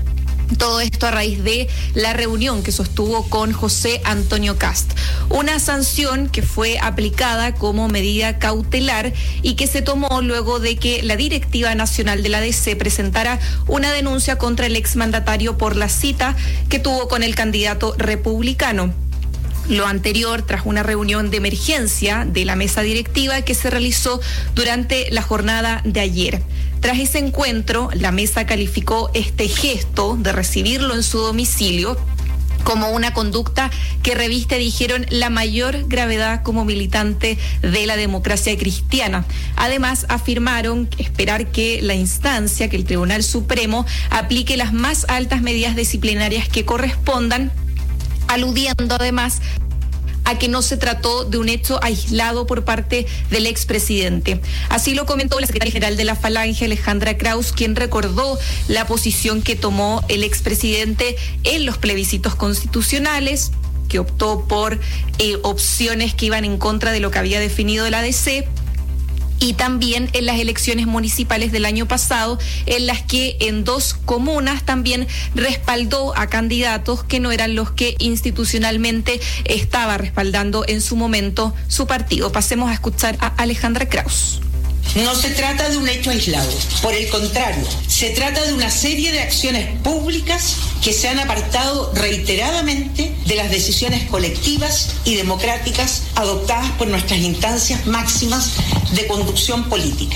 Todo esto a raíz de la reunión que sostuvo con José Antonio Cast. Una sanción que fue aplicada como medida cautelar y que se tomó luego de que la directiva nacional de la DC presentara una denuncia contra el exmandatario por la cita que tuvo con el candidato republicano. Lo anterior tras una reunión de emergencia de la mesa directiva que se realizó durante la jornada de ayer. Tras ese encuentro, la mesa calificó este gesto de recibirlo en su domicilio como una conducta que reviste, dijeron, la mayor gravedad como militante de la democracia cristiana. Además, afirmaron esperar que la instancia, que el Tribunal Supremo, aplique las más altas medidas disciplinarias que correspondan, aludiendo además a que no se trató de un hecho aislado por parte del expresidente. Así lo comentó la secretaria general de la Falange, Alejandra Krauss, quien recordó la posición que tomó el expresidente en los plebiscitos constitucionales, que optó por opciones que iban en contra de lo que había definido la ADC, y también en las elecciones municipales del año pasado, en las que en 2 comunas también respaldó a candidatos que no eran los que institucionalmente estaba respaldando en su momento su partido. Pasemos a escuchar a Alejandra Krauss. No se trata de un hecho aislado, por el contrario, se trata de una serie de acciones públicas que se han apartado reiteradamente de las decisiones colectivas y democráticas adoptadas por nuestras instancias máximas de conducción política.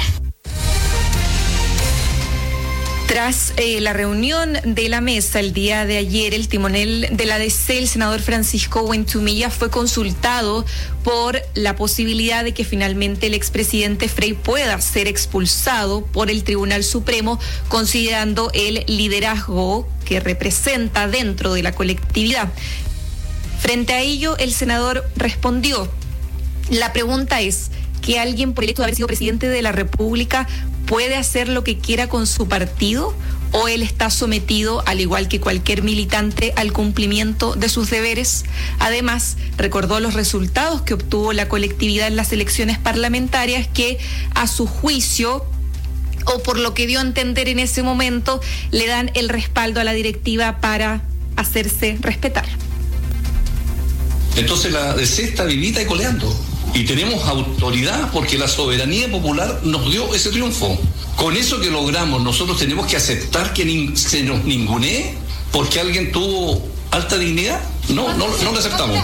Tras la reunión de la mesa el día de ayer, el timonel de la DC, el senador Francisco Huentumilla, fue consultado por la posibilidad de que finalmente el expresidente Frei pueda ser expulsado por el Tribunal Supremo, considerando el liderazgo que representa dentro de la colectividad. Frente a ello, el senador respondió: la pregunta es, ¿que alguien por el hecho de haber sido presidente de la República puede hacer lo que quiera con su partido, o él está sometido, al igual que cualquier militante, al cumplimiento de sus deberes? Además, recordó los resultados que obtuvo la colectividad en las elecciones parlamentarias, que a su juicio, o por lo que dio a entender en ese momento, le dan el respaldo a la directiva para hacerse respetar. Entonces la DC está vivita y coleando. Y tenemos autoridad porque la soberanía popular nos dio ese triunfo. Con eso que logramos, nosotros tenemos que aceptar que se nos ningunee porque alguien tuvo alta dignidad. No lo aceptamos.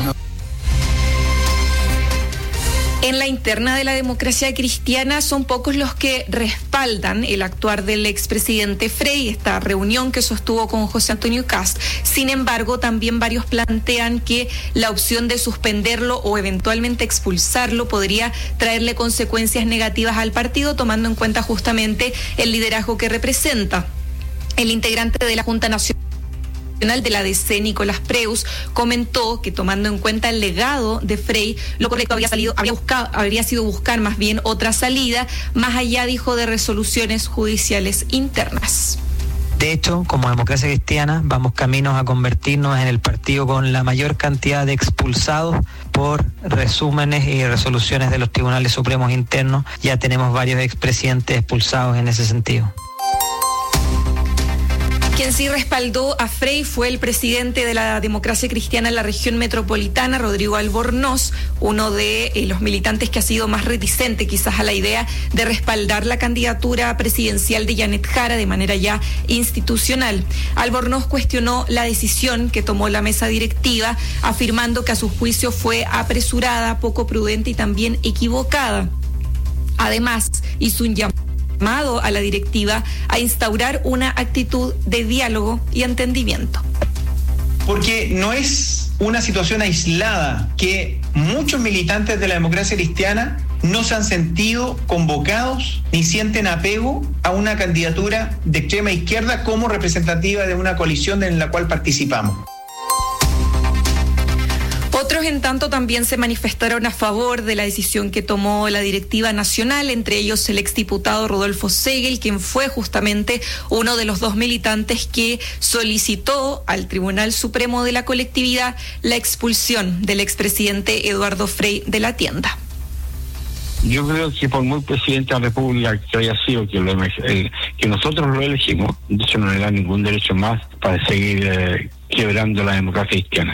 En la interna de la democracia cristiana son pocos los que respaldan el actuar del expresidente Frei, esta reunión que sostuvo con José Antonio Cast. Sin embargo, también varios plantean que la opción de suspenderlo o eventualmente expulsarlo podría traerle consecuencias negativas al partido, tomando en cuenta justamente el liderazgo que representa. El integrante de la Junta Nacional de la DC, Nicolás Preus, comentó que tomando en cuenta el legado de Frei, lo correcto habría sido buscar más bien otra salida, más allá, dijo, de resoluciones judiciales internas. De hecho, como democracia cristiana, vamos caminos a convertirnos en el partido con la mayor cantidad de expulsados por resúmenes y resoluciones de los tribunales supremos internos. Ya tenemos varios expresidentes expulsados en ese sentido. Quien sí respaldó a Frei fue el presidente de la democracia cristiana en la región metropolitana, Rodrigo Albornoz, uno de los militantes que ha sido más reticente quizás a la idea de respaldar la candidatura presidencial de Janet Jara de manera ya institucional. Albornoz cuestionó la decisión que tomó la mesa directiva, afirmando que a su juicio fue apresurada, poco prudente y también equivocada. Además, hizo un llamado a la directiva a instaurar una actitud de diálogo y entendimiento. Porque no es una situación aislada que muchos militantes de la democracia cristiana no se han sentido convocados ni sienten apego a una candidatura de extrema izquierda como representativa de una coalición en la cual participamos. Otros, en tanto, también se manifestaron a favor de la decisión que tomó la directiva nacional, entre ellos el exdiputado Rodolfo Segel, quien fue justamente uno de los 2 militantes que solicitó al Tribunal Supremo de la colectividad la expulsión del expresidente Eduardo Frei de la tienda. Yo creo que por muy presidente de la República que haya sido, que nosotros lo elegimos, eso no le da ningún derecho más para seguir quebrando la democracia cristiana.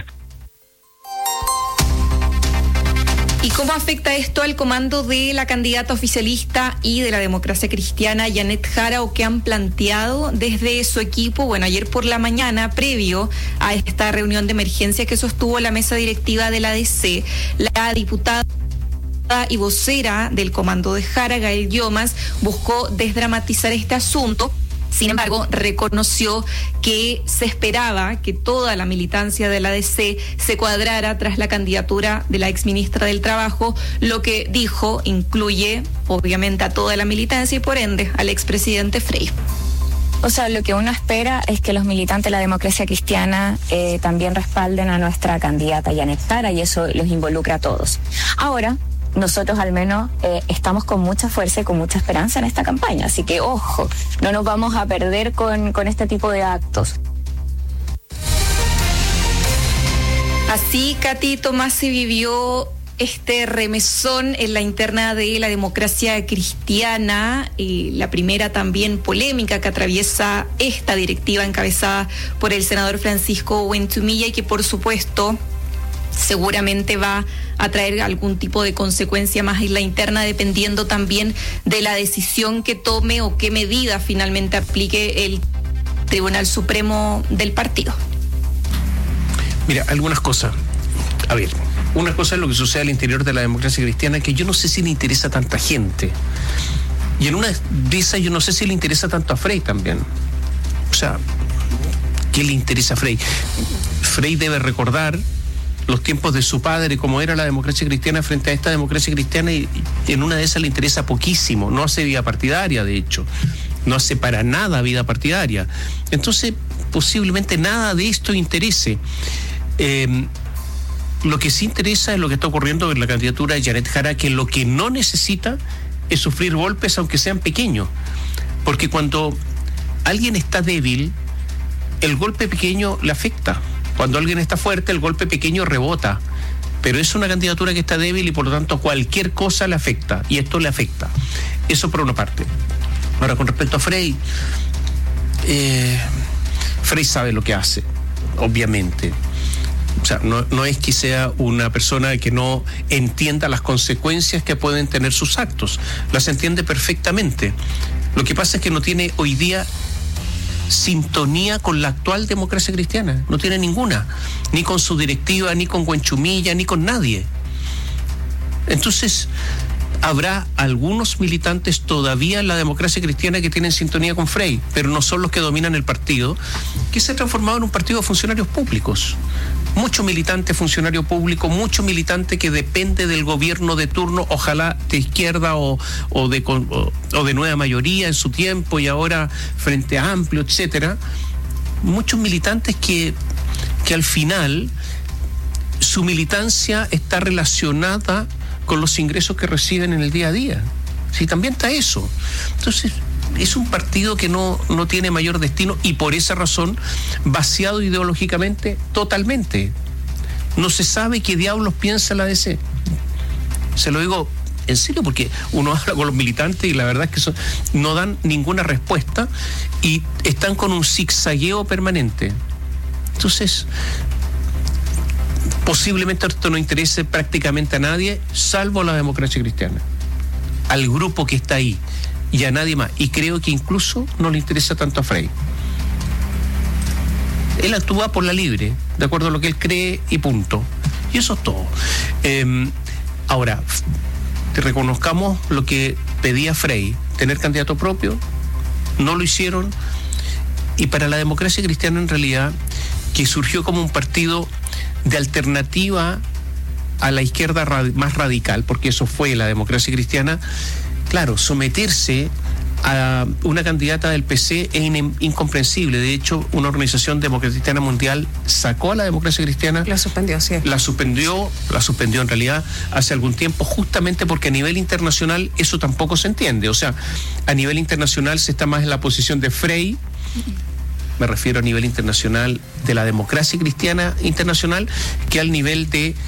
¿Y cómo afecta esto al comando de la candidata oficialista y de la democracia cristiana, Janet Jara, o que han planteado desde su equipo? Bueno, ayer por la mañana, previo a esta reunión de emergencia que sostuvo la mesa directiva de la ADC, la diputada y vocera del comando de Jara, Gael Llomas, buscó desdramatizar este asunto. Sin embargo, reconoció que se esperaba que toda la militancia de la ADC se cuadrara tras la candidatura de la exministra del Trabajo, lo que dijo incluye obviamente a toda la militancia y por ende al expresidente Frey. O sea, lo que uno espera es que los militantes de la democracia cristiana también respalden a nuestra candidata Janet Jara, y eso los involucra a todos. Ahora, nosotros al menos estamos con mucha fuerza y con mucha esperanza en esta campaña, así que ojo, no nos vamos a perder con este tipo de actos. Así, Katy Tomás, se vivió este remesón en la interna de la democracia cristiana, la primera también polémica que atraviesa esta directiva encabezada por el senador Francisco Huentumilla, y que por supuesto seguramente va a traer algún tipo de consecuencia más en la interna, dependiendo también de la decisión que tome o qué medida finalmente aplique el Tribunal Supremo del partido. Mira, algunas cosas. A ver, una cosa es lo que sucede al interior de la democracia cristiana, que yo no sé si le interesa a tanta gente. Y en una de esas yo no sé si le interesa tanto a Frey también. O sea, ¿qué le interesa a Frey? Frey debe recordar los tiempos de su padre, cómo era la democracia cristiana frente a esta democracia cristiana, y en una de esas le interesa poquísimo. No hace vida partidaria, de hecho. No hace para nada vida partidaria. Entonces, posiblemente nada de esto interese. Lo que sí interesa es lo que está ocurriendo en la candidatura de Janet Jara, que lo que no necesita es sufrir golpes, aunque sean pequeños. Porque cuando alguien está débil, el golpe pequeñño le afecta. Cuando alguien está fuerte, el golpe pequeño rebota. Pero es una candidatura que está débil y por lo tanto cualquier cosa le afecta. Y esto le afecta. Eso por una parte. Ahora, con respecto a Frey, Frey sabe lo que hace, obviamente. O sea, no es que sea una persona que no entienda las consecuencias que pueden tener sus actos. Las entiende perfectamente. Lo que pasa es que no tiene hoy día sintonía con la actual democracia cristiana. No tiene ninguna. Ni con su directiva, ni con Huentumilla, ni con nadie. Entonces, habrá algunos militantes todavía en la democracia cristiana que tienen sintonía con Frey, pero no son los que dominan el partido, que se ha transformado en un partido de funcionarios públicos. Mucho militante funcionario público, mucho militante que depende del gobierno de turno, ojalá de izquierda o de nueva mayoría en su tiempo, y ahora Frente Amplio, etcétera. Muchos militantes que al final su militancia está relacionada con los ingresos que reciben en el día a día. Sí, también está eso. Entonces, es un partido que no tiene mayor destino, y por esa razón vaciado ideológicamente totalmente. No se sabe qué diablos piensa la ADC. Se lo digo en serio, porque uno habla con los militantes y la verdad es que no dan ninguna respuesta y están con un zigzagueo permanente. Entonces, posiblemente esto no interese prácticamente a nadie, salvo a la democracia cristiana, al grupo que está ahí, y a nadie más. Y creo que incluso no le interesa tanto a Frey. Él actúa por la libre, de acuerdo a lo que él cree, y punto. Y eso es todo. Ahora, te reconozcamos lo que pedía Frey, tener candidato propio. No lo hicieron. Y para la democracia cristiana, en realidad, que surgió como un partido de alternativa a la izquierda más radical, porque eso fue la democracia cristiana, claro, someterse a una candidata del PC es incomprensible. De hecho, una organización democrática cristiana mundial sacó a la democracia cristiana. La suspendió, sí. La suspendió en realidad hace algún tiempo, justamente porque a nivel internacional eso tampoco se entiende. O sea, a nivel internacional se está más en la posición de Frey, me refiero a nivel internacional de la democracia cristiana internacional, que al nivel de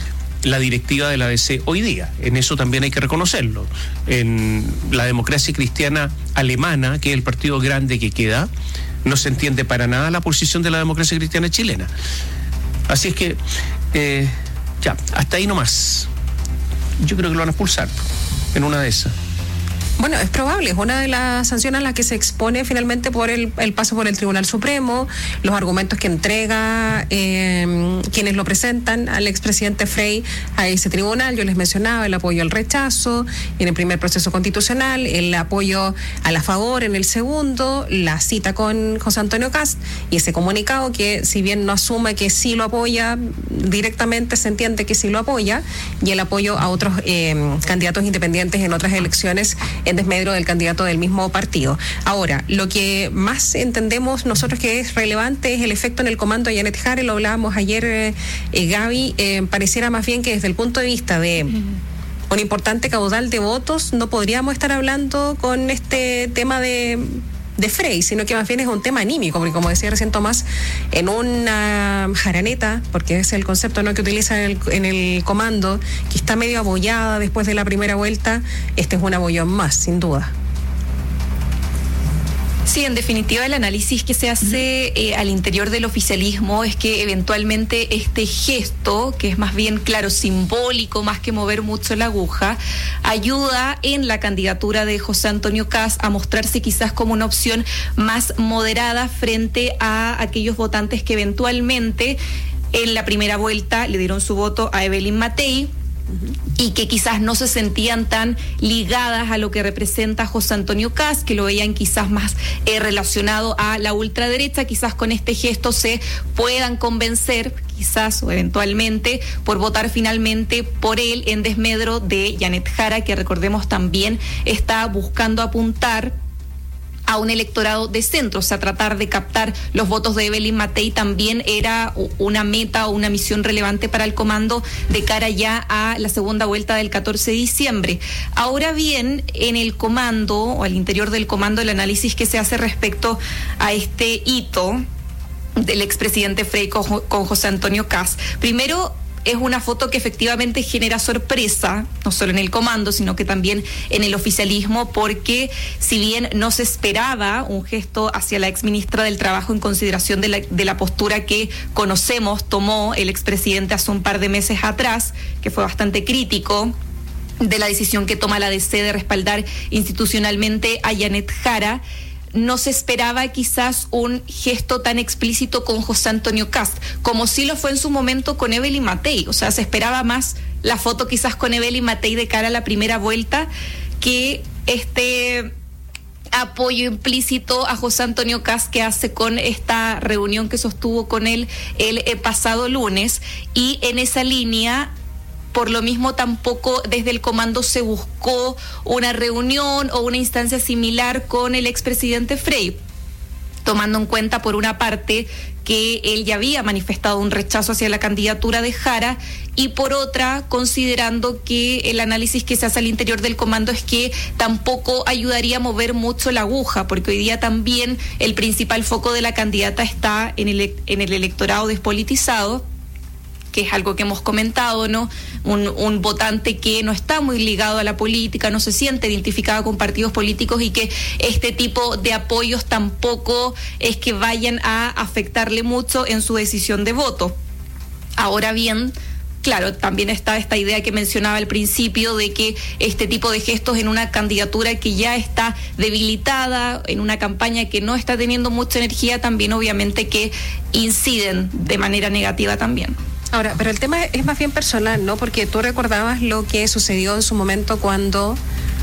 la directiva de la ADC hoy día. En eso también hay que reconocerlo. En la democracia cristiana alemana, que es el partido grande que queda, no se entiende para nada la posición de la democracia cristiana chilena. Así es que, ya, hasta ahí nomás. Yo creo que lo van a expulsar en una de esas. Bueno, es probable, es una de las sanciones a las que se expone finalmente por el paso por el Tribunal Supremo, los argumentos que entrega quienes lo presentan al expresidente Frey a ese tribunal. Yo les mencionaba el apoyo al rechazo en el primer proceso constitucional, el apoyo a la favor en el segundo, la cita con José Antonio Kast y ese comunicado que, si bien no asume que sí lo apoya directamente, se entiende que sí lo apoya, y el apoyo a otros candidatos independientes en otras elecciones en desmedro del candidato del mismo partido. Ahora, lo que más entendemos nosotros que es relevante es el efecto en el comando de Janet Jara, lo hablábamos ayer, Gaby, pareciera más bien que desde el punto de vista de un importante caudal de votos no podríamos estar hablando con este tema de Frey, sino que más bien es un tema anímico, porque como decía recién Tomás, en una jaraneta, porque es el concepto, ¿no?, que utiliza en el comando, que está medio abollada después de la primera vuelta, este es un abollón más, sin duda. Sí, en definitiva el análisis que se hace al interior del oficialismo es que eventualmente este gesto, que es más bien, claro, simbólico, más que mover mucho la aguja, ayuda en la candidatura de José Antonio Kast a mostrarse quizás como una opción más moderada frente a aquellos votantes que eventualmente en la primera vuelta le dieron su voto a Evelyn Matei, y que quizás no se sentían tan ligadas a lo que representa José Antonio Kast, que lo veían quizás más relacionado a la ultraderecha. Quizás con este gesto se puedan convencer, quizás o eventualmente, por votar finalmente por él en desmedro de Janet Jara, que recordemos también está buscando apuntar a un electorado de centro, o sea, tratar de captar los votos de Evelyn Matei también era una meta o una misión relevante para el comando de cara ya a la segunda vuelta del 14 de diciembre. Ahora bien, en el comando o al interior del comando, el análisis que se hace respecto a este hito del expresidente Frey con José Antonio Kast, primero, es una foto que efectivamente genera sorpresa, no solo en el comando, sino que también en el oficialismo, porque si bien no se esperaba un gesto hacia la exministra del Trabajo en consideración de la postura que conocemos tomó el expresidente hace un par de meses atrás, que fue bastante crítico de la decisión que toma la DC de respaldar institucionalmente a Janet Jara, no se esperaba quizás un gesto tan explícito con José Antonio Kast, como sí lo fue en su momento con Evelyn Matei. O sea, se esperaba más la foto quizás con Evelyn Matei de cara a la primera vuelta que este apoyo implícito a José Antonio Kast que hace con esta reunión que sostuvo con él el pasado lunes. Y en esa línea, por lo mismo, tampoco desde el comando se buscó una reunión o una instancia similar con el expresidente Frey, tomando en cuenta, por una parte, que él ya había manifestado un rechazo hacia la candidatura de Jara, y por otra, considerando que el análisis que se hace al interior del comando es que tampoco ayudaría a mover mucho la aguja, porque hoy día también el principal foco de la candidata está en el electorado despolitizado, que es algo que hemos comentado, ¿no? Un votante que no está muy ligado a la política, no se siente identificado con partidos políticos, y que este tipo de apoyos tampoco es que vayan a afectarle mucho en su decisión de voto. Ahora bien, claro, también está esta idea que mencionaba al principio de que este tipo de gestos en una candidatura que ya está debilitada, en una campaña que no está teniendo mucha energía, también obviamente que inciden de manera negativa también. Ahora, pero el tema es más bien personal, ¿no? Porque tú recordabas lo que sucedió en su momento cuando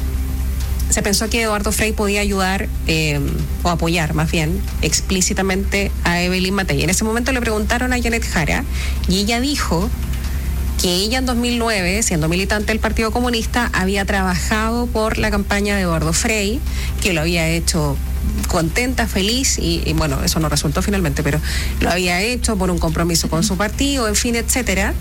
se pensó que Eduardo Frey podía ayudar o apoyar más bien explícitamente a Evelyn Matei. En ese momento le preguntaron a Janet Jara y ella dijo que ella en 2009, siendo militante del Partido Comunista, había trabajado por la campaña de Eduardo Frey, que lo había hecho contenta, feliz, y bueno, eso no resultó finalmente, pero lo había hecho por un compromiso con su partido, en fin, etcétera,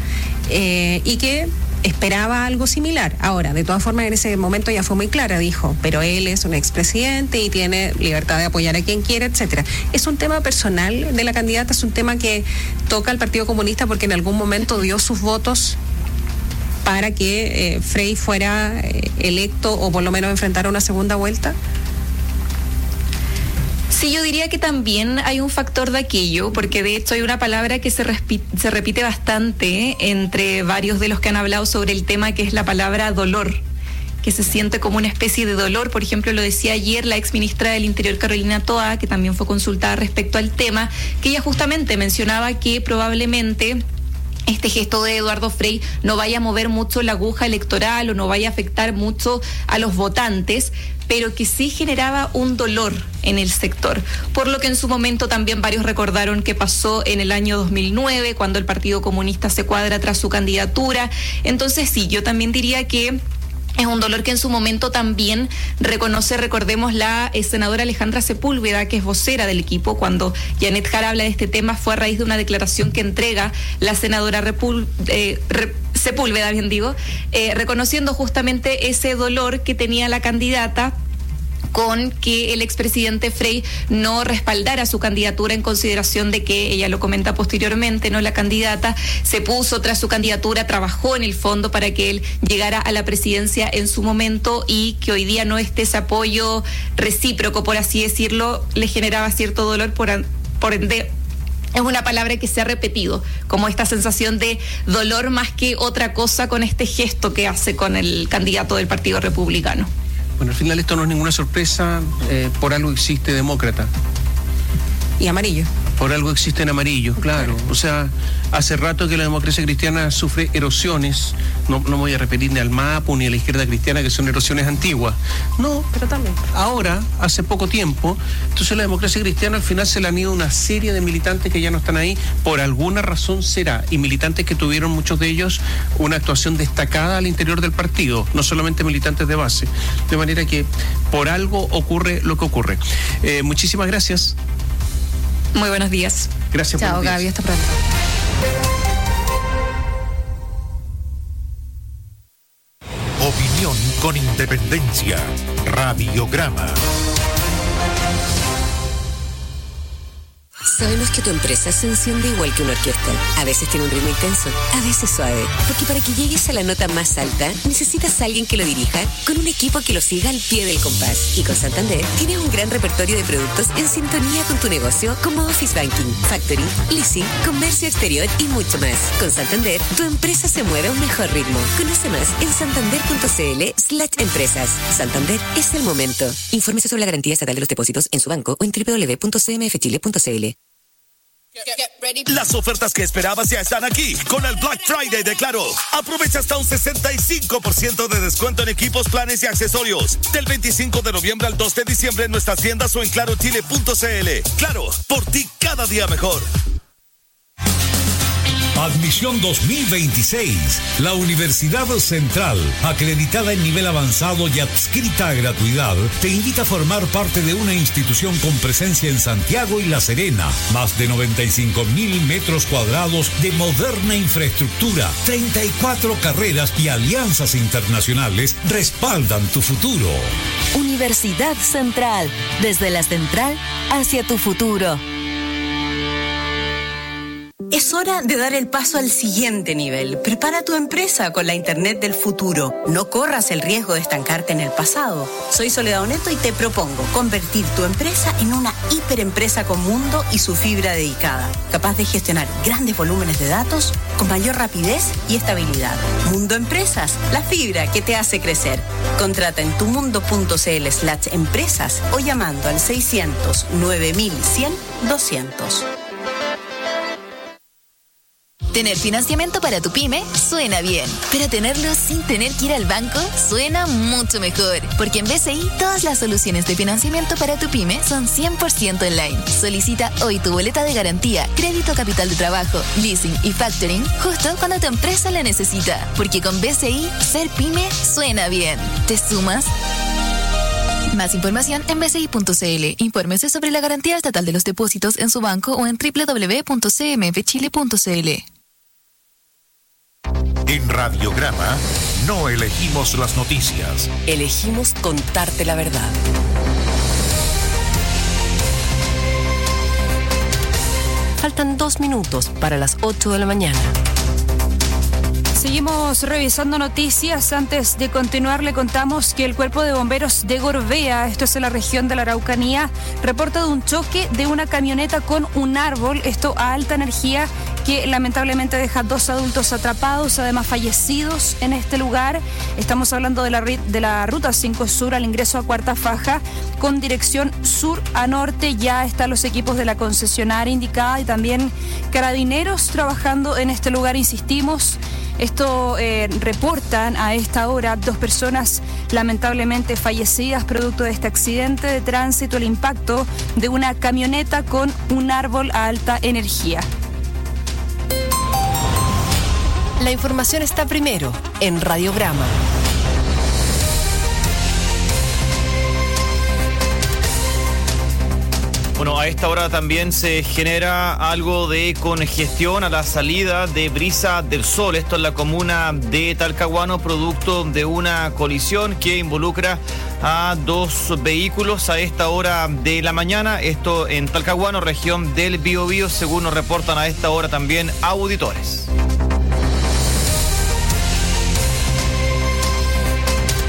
y que esperaba algo similar. Ahora, de todas formas, en ese momento ya fue muy clara, dijo, pero él es un expresidente y tiene libertad de apoyar a quien quiera, etcétera. Es un tema personal de la candidata, es un tema que toca al Partido Comunista porque en algún momento dio sus votos para que Frey fuera electo o por lo menos enfrentara una segunda vuelta? Sí, yo diría que también hay un factor de aquello, porque de hecho hay una palabra que se repite bastante entre varios de los que han hablado sobre el tema, que es la palabra dolor, que se siente como una especie de dolor. Por ejemplo, lo decía ayer la exministra del Interior, Carolina Toá, que también fue consultada respecto al tema, que ella justamente mencionaba que probablemente este gesto de Eduardo Frei no vaya a mover mucho la aguja electoral o no vaya a afectar mucho a los votantes, pero que sí generaba un dolor en el sector, por lo que en su momento también varios recordaron que pasó en el año 2009, cuando el Partido Comunista se cuadra tras su candidatura. Entonces sí, yo también diría que es un dolor que en su momento también reconoce, recordemos, la senadora Alejandra Sepúlveda, que es vocera del equipo. Cuando Janet Jara habla de este tema fue a raíz de una declaración que entrega la senadora Sepúlveda, reconociendo justamente ese dolor que tenía la candidata con que el expresidente Frei no respaldara su candidatura, en consideración de que, ella lo comenta posteriormente, no, la candidata se puso tras su candidatura, trabajó en el fondo para que él llegara a la presidencia en su momento, y que hoy día no esté ese apoyo recíproco, por así decirlo, le generaba cierto dolor. Por ende, es una palabra que se ha repetido, como esta sensación de dolor más que otra cosa con este gesto que hace con el candidato del Partido Republicano. Bueno, al final esto no es ninguna sorpresa, por algo existe demócrata. Y amarillo. Por algo existen amarillos, claro. O sea, hace rato que la democracia cristiana sufre erosiones. No me voy a referir ni al MAPU ni a la izquierda cristiana, que son erosiones antiguas. No, pero también. Ahora, hace poco tiempo, entonces la democracia cristiana al final se le han ido una serie de militantes que ya no están ahí. Por alguna razón será. Y militantes que tuvieron, muchos de ellos, una actuación destacada al interior del partido. No solamente militantes de base. De manera que por algo ocurre lo que ocurre. Muchísimas gracias. Muy buenos días. Gracias. Chao, Gaby, hasta pronto. Opinión con independencia. Radiograma. Sabemos que tu empresa se enciende igual que una orquesta. A veces tiene un ritmo intenso, a veces suave. Porque para que llegues a la nota más alta, necesitas a alguien que lo dirija, con un equipo que lo siga al pie del compás. Y con Santander, tienes un gran repertorio de productos en sintonía con tu negocio, como Office Banking, Factoring, Leasing, Comercio Exterior y mucho más. Con Santander, tu empresa se mueve a un mejor ritmo. Conoce más en santander.cl/empresas. Santander es el momento. Infórmese sobre la garantía estatal de los depósitos en su banco o en www.cmfchile.cl. Las ofertas que esperabas ya están aquí con el Black Friday de Claro. Aprovecha hasta un 65% de descuento en equipos, planes y accesorios. Del 25 de noviembre al 2 de diciembre en nuestras tiendas o en clarochile.cl. Claro, por ti cada día mejor. Admisión 2026. La Universidad Central, acreditada en nivel avanzado y adscrita a gratuidad, te invita a formar parte de una institución con presencia en Santiago y La Serena. Más de 95.000 metros cuadrados de moderna infraestructura, 34 carreras y alianzas internacionales respaldan tu futuro. Universidad Central, desde la central hacia tu futuro. Es hora de dar el paso al siguiente nivel. Prepara tu empresa con la Internet del futuro. No corras el riesgo de estancarte en el pasado. Soy Soledad Oneto y te propongo convertir tu empresa en una hiperempresa con mundo y su fibra dedicada, capaz de gestionar grandes volúmenes de datos con mayor rapidez y estabilidad. Mundo Empresas, la fibra que te hace crecer. Contrata en tumundo.cl/empresas o llamando al 600 9100 200. Tener financiamiento para tu pyme suena bien, pero tenerlo sin tener que ir al banco suena mucho mejor, porque en BCI todas las soluciones de financiamiento para tu pyme son 100% online. Solicita hoy tu boleta de garantía, crédito capital de trabajo, leasing y factoring justo cuando tu empresa la necesita, porque con BCI ser pyme suena bien. ¿Te sumas? Más información en bci.cl. Infórmese sobre la garantía estatal de los depósitos en su banco o en www.cmfchile.cl. En Radiograma no elegimos las noticias. Elegimos contarte la verdad. Faltan 2 minutos para las 8 de la mañana. Seguimos revisando noticias. Antes de continuar, le contamos que el Cuerpo de Bomberos de Gorbea, esto es en la región de la Araucanía, reporta de un choque de una camioneta con un árbol, esto a alta energía, que lamentablemente deja 2 adultos atrapados, además fallecidos en este lugar. Estamos hablando de la ruta 5 Sur al ingreso a Cuarta Faja, con dirección sur a norte. Ya están los equipos de la concesionaria indicada y también carabineros trabajando en este lugar, insistimos. Esto reportan a esta hora 2 personas lamentablemente fallecidas producto de este accidente de tránsito, el impacto de una camioneta con un árbol a alta energía. La información está primero en Radiograma. Bueno, a esta hora también se genera algo de congestión a la salida de Brisa del Sol. Esto en la comuna de Talcahuano, producto de una colisión que involucra a 2 vehículos a esta hora de la mañana. Esto en Talcahuano, región del Biobío, según nos reportan a esta hora también auditores.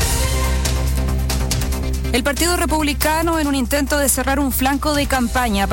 El Partido Republicano, en un intento de cerrar un flanco de campaña